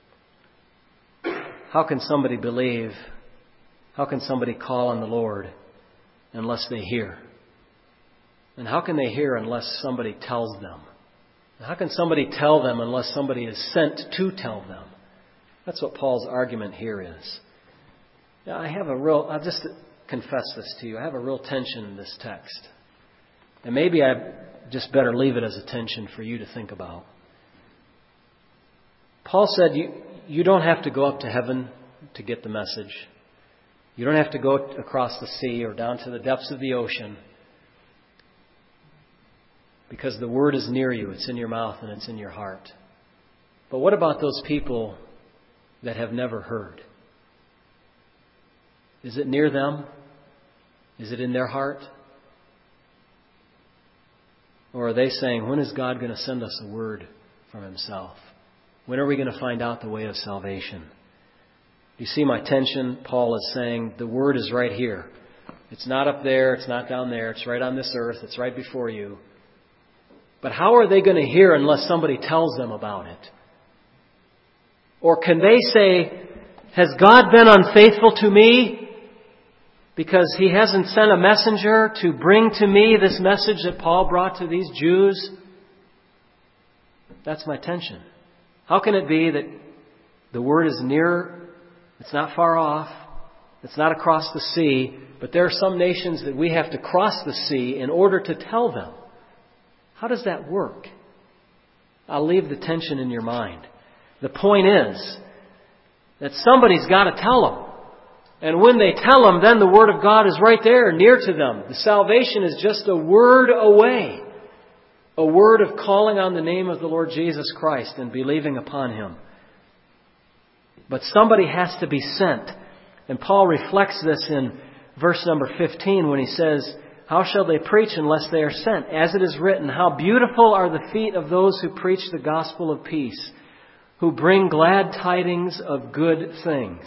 How can somebody believe? How can somebody call on the Lord unless they hear? And how can they hear unless somebody tells them? How can somebody tell them unless somebody is sent to tell them? That's what Paul's argument here is. Now, I have a real, I'll just confess this to you. I have a real tension in this text. And maybe I just better leave it as a tension for you to think about. Paul said you, you don't have to go up to heaven to get the message. You don't have to go across the sea or down to the depths of the ocean, because the word is near you. It's in your mouth and it's in your heart. But what about those people that have never heard? Is it near them? Is it in their heart? Or are they saying, when is God going to send us a word from Himself? When are we going to find out the way of salvation? You see my tension? Paul is saying the word is right here. It's not up there. It's not down there. It's right on this earth. It's right before you. But how are they going to hear unless somebody tells them about it? Or can they say, has God been unfaithful to me because He hasn't sent a messenger to bring to me this message that Paul brought to these Jews? That's my tension. How can it be that the word is near? It's not far off. It's not across the sea. But there are some nations that we have to cross the sea in order to tell them. How does that work? I'll leave the tension in your mind. The point is that somebody's got to tell them. And when they tell them, then the Word of God is right there, near to them. The salvation is just a word away. A word of calling on the name of the Lord Jesus Christ and believing upon Him. But somebody has to be sent. And Paul reflects this in verse number fifteen when he says, how shall they preach unless they are sent? As it is written, how beautiful are the feet of those who preach the gospel of peace, who bring glad tidings of good things.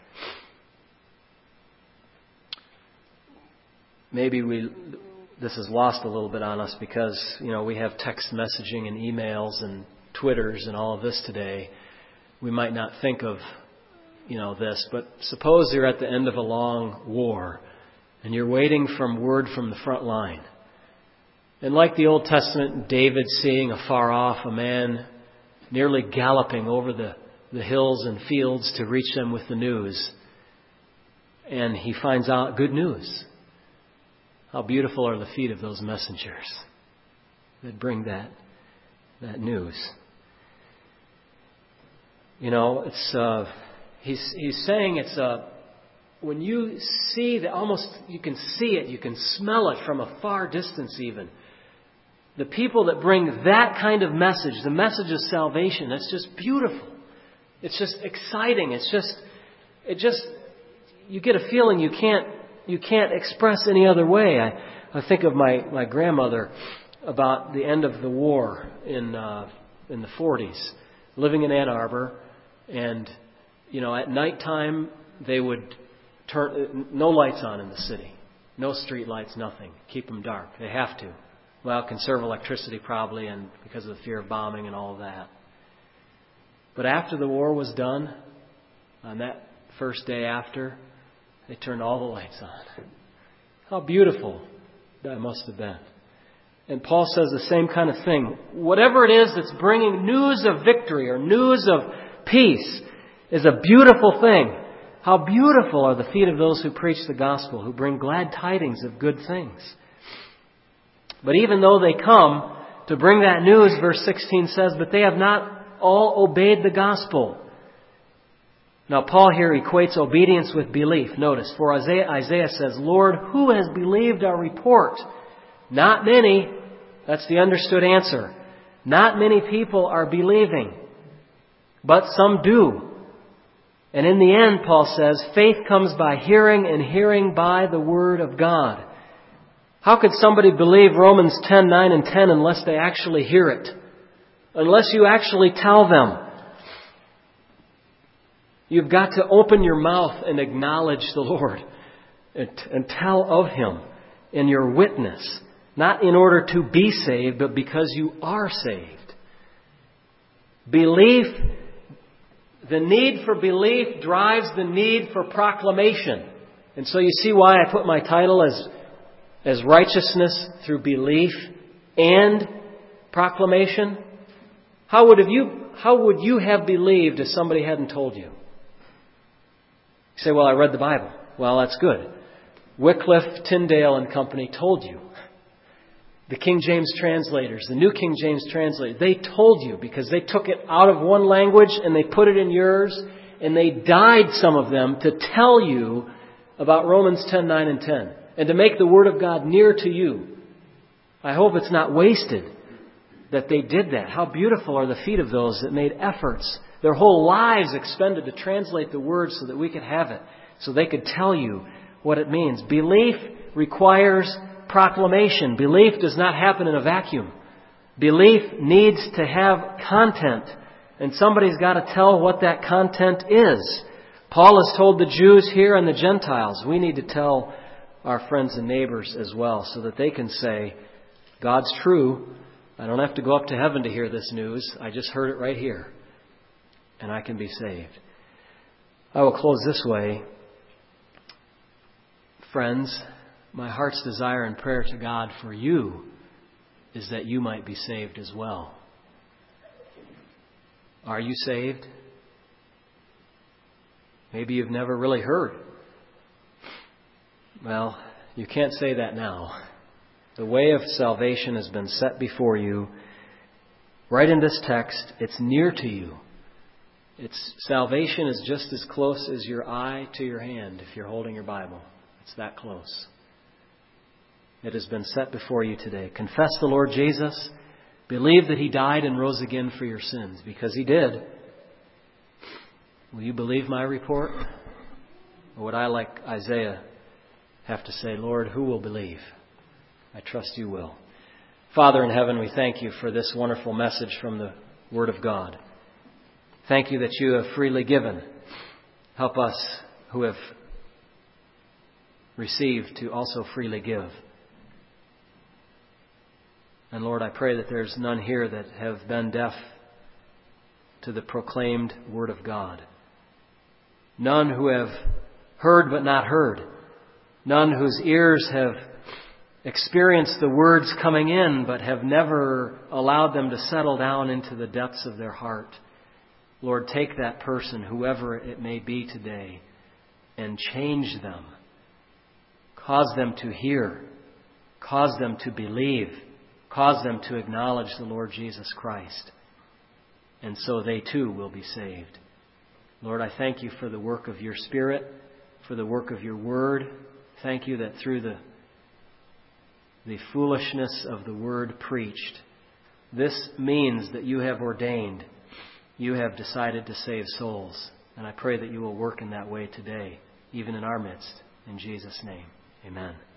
Maybe we this is lost a little bit on us because, you know, we have text messaging and emails and Twitters and all of this today. We might not think of, you know, this, but suppose you're at the end of a long war and you're waiting for word from the front line. And like the Old Testament, David seeing afar off a man nearly galloping over the, the hills and fields to reach them with the news. And he finds out good news. How beautiful are the feet of those messengers that bring that, that news. You know, it's uh, he's he's saying it's a when you see that, almost you can see it, you can smell it from a far distance even. The people that bring that kind of message, the message of salvation, that's just beautiful. It's just exciting. It's just, it just, you get a feeling you can't, you can't express any other way. I, I think of my, my grandmother about the end of the war in, uh, in the forties, living in Ann Arbor, and, you know, at nighttime they would turn, no lights on in the city. No street lights, nothing. Keep them dark. They have to. Well, conserve electricity probably, and because of the fear of bombing and all of that. But after the war was done, on that first day after, they turned all the lights on. How beautiful that must have been. And Paul says the same kind of thing. Whatever it is that's bringing news of victory or news of peace is a beautiful thing. How beautiful are the feet of those who preach the gospel, who bring glad tidings of good things. But even though they come to bring that news, verse sixteen says, but they have not all obeyed the gospel. Now, Paul here equates obedience with belief. Notice, for Isaiah, Isaiah says, Lord, who has believed our report? Not many. That's the understood answer. Not many people are believing, but some do. And in the end, Paul says, faith comes by hearing, and hearing by the word of God. How could somebody believe Romans ten, nine and ten unless they actually hear it? Unless you actually tell them. You've got to open your mouth and acknowledge the Lord and, and tell of Him in your witness. Not in order to be saved, but because you are saved. Belief, the need for belief drives the need for proclamation. And so you see why I put my title as As righteousness through belief and proclamation. How would have you, how would you have believed if somebody hadn't told you? You say, well, I read the Bible. Well, that's good. Wycliffe, Tyndale and Company told you. The King James translators, the New King James translators, they told you because they took it out of one language and they put it in yours, and they died, some of them, to tell you about Romans ten, nine and ten. And to make the Word of God near to you. I hope it's not wasted that they did that. How beautiful are the feet of those that made efforts, their whole lives expended to translate the Word so that we could have it, so they could tell you what it means. Belief requires proclamation. Belief does not happen in a vacuum. Belief needs to have content, and somebody's got to tell what that content is. Paul has told the Jews here and the Gentiles. We need to tell our friends and neighbors as well, so that they can say, God's true. I don't have to go up to heaven to hear this news. I just heard it right here. And I can be saved. I will close this way. Friends, my heart's desire and prayer to God for you is that you might be saved as well. Are you saved? Maybe you've never really heard. Well, you can't say that now. The way of salvation has been set before you. Right in this text, it's near to you. It's salvation is just as close as your eye to your hand if you're holding your Bible. It's that close. It has been set before you today. Confess the Lord Jesus. Believe that He died and rose again for your sins, because He did. Will you believe my report? Or would I, like Isaiah, have to say, Lord, who will believe? I trust you will. Father in heaven, we thank you for this wonderful message from the Word of God. Thank you that you have freely given. Help us who have received to also freely give. And Lord, I pray that there's none here that have been deaf to the proclaimed Word of God. None who have heard but not heard. None whose ears have experienced the words coming in but have never allowed them to settle down into the depths of their heart. Lord, take that person, whoever it may be today, and change them. Cause them to hear. Cause them to believe. Cause them to acknowledge the Lord Jesus Christ. And so they too will be saved. Lord, I thank you for the work of your Spirit, for the work of your Word. Thank you that through the, the foolishness of the Word preached, this means that you have ordained, you have decided to save souls. And I pray that you will work in that way today, even in our midst. In Jesus' name, amen.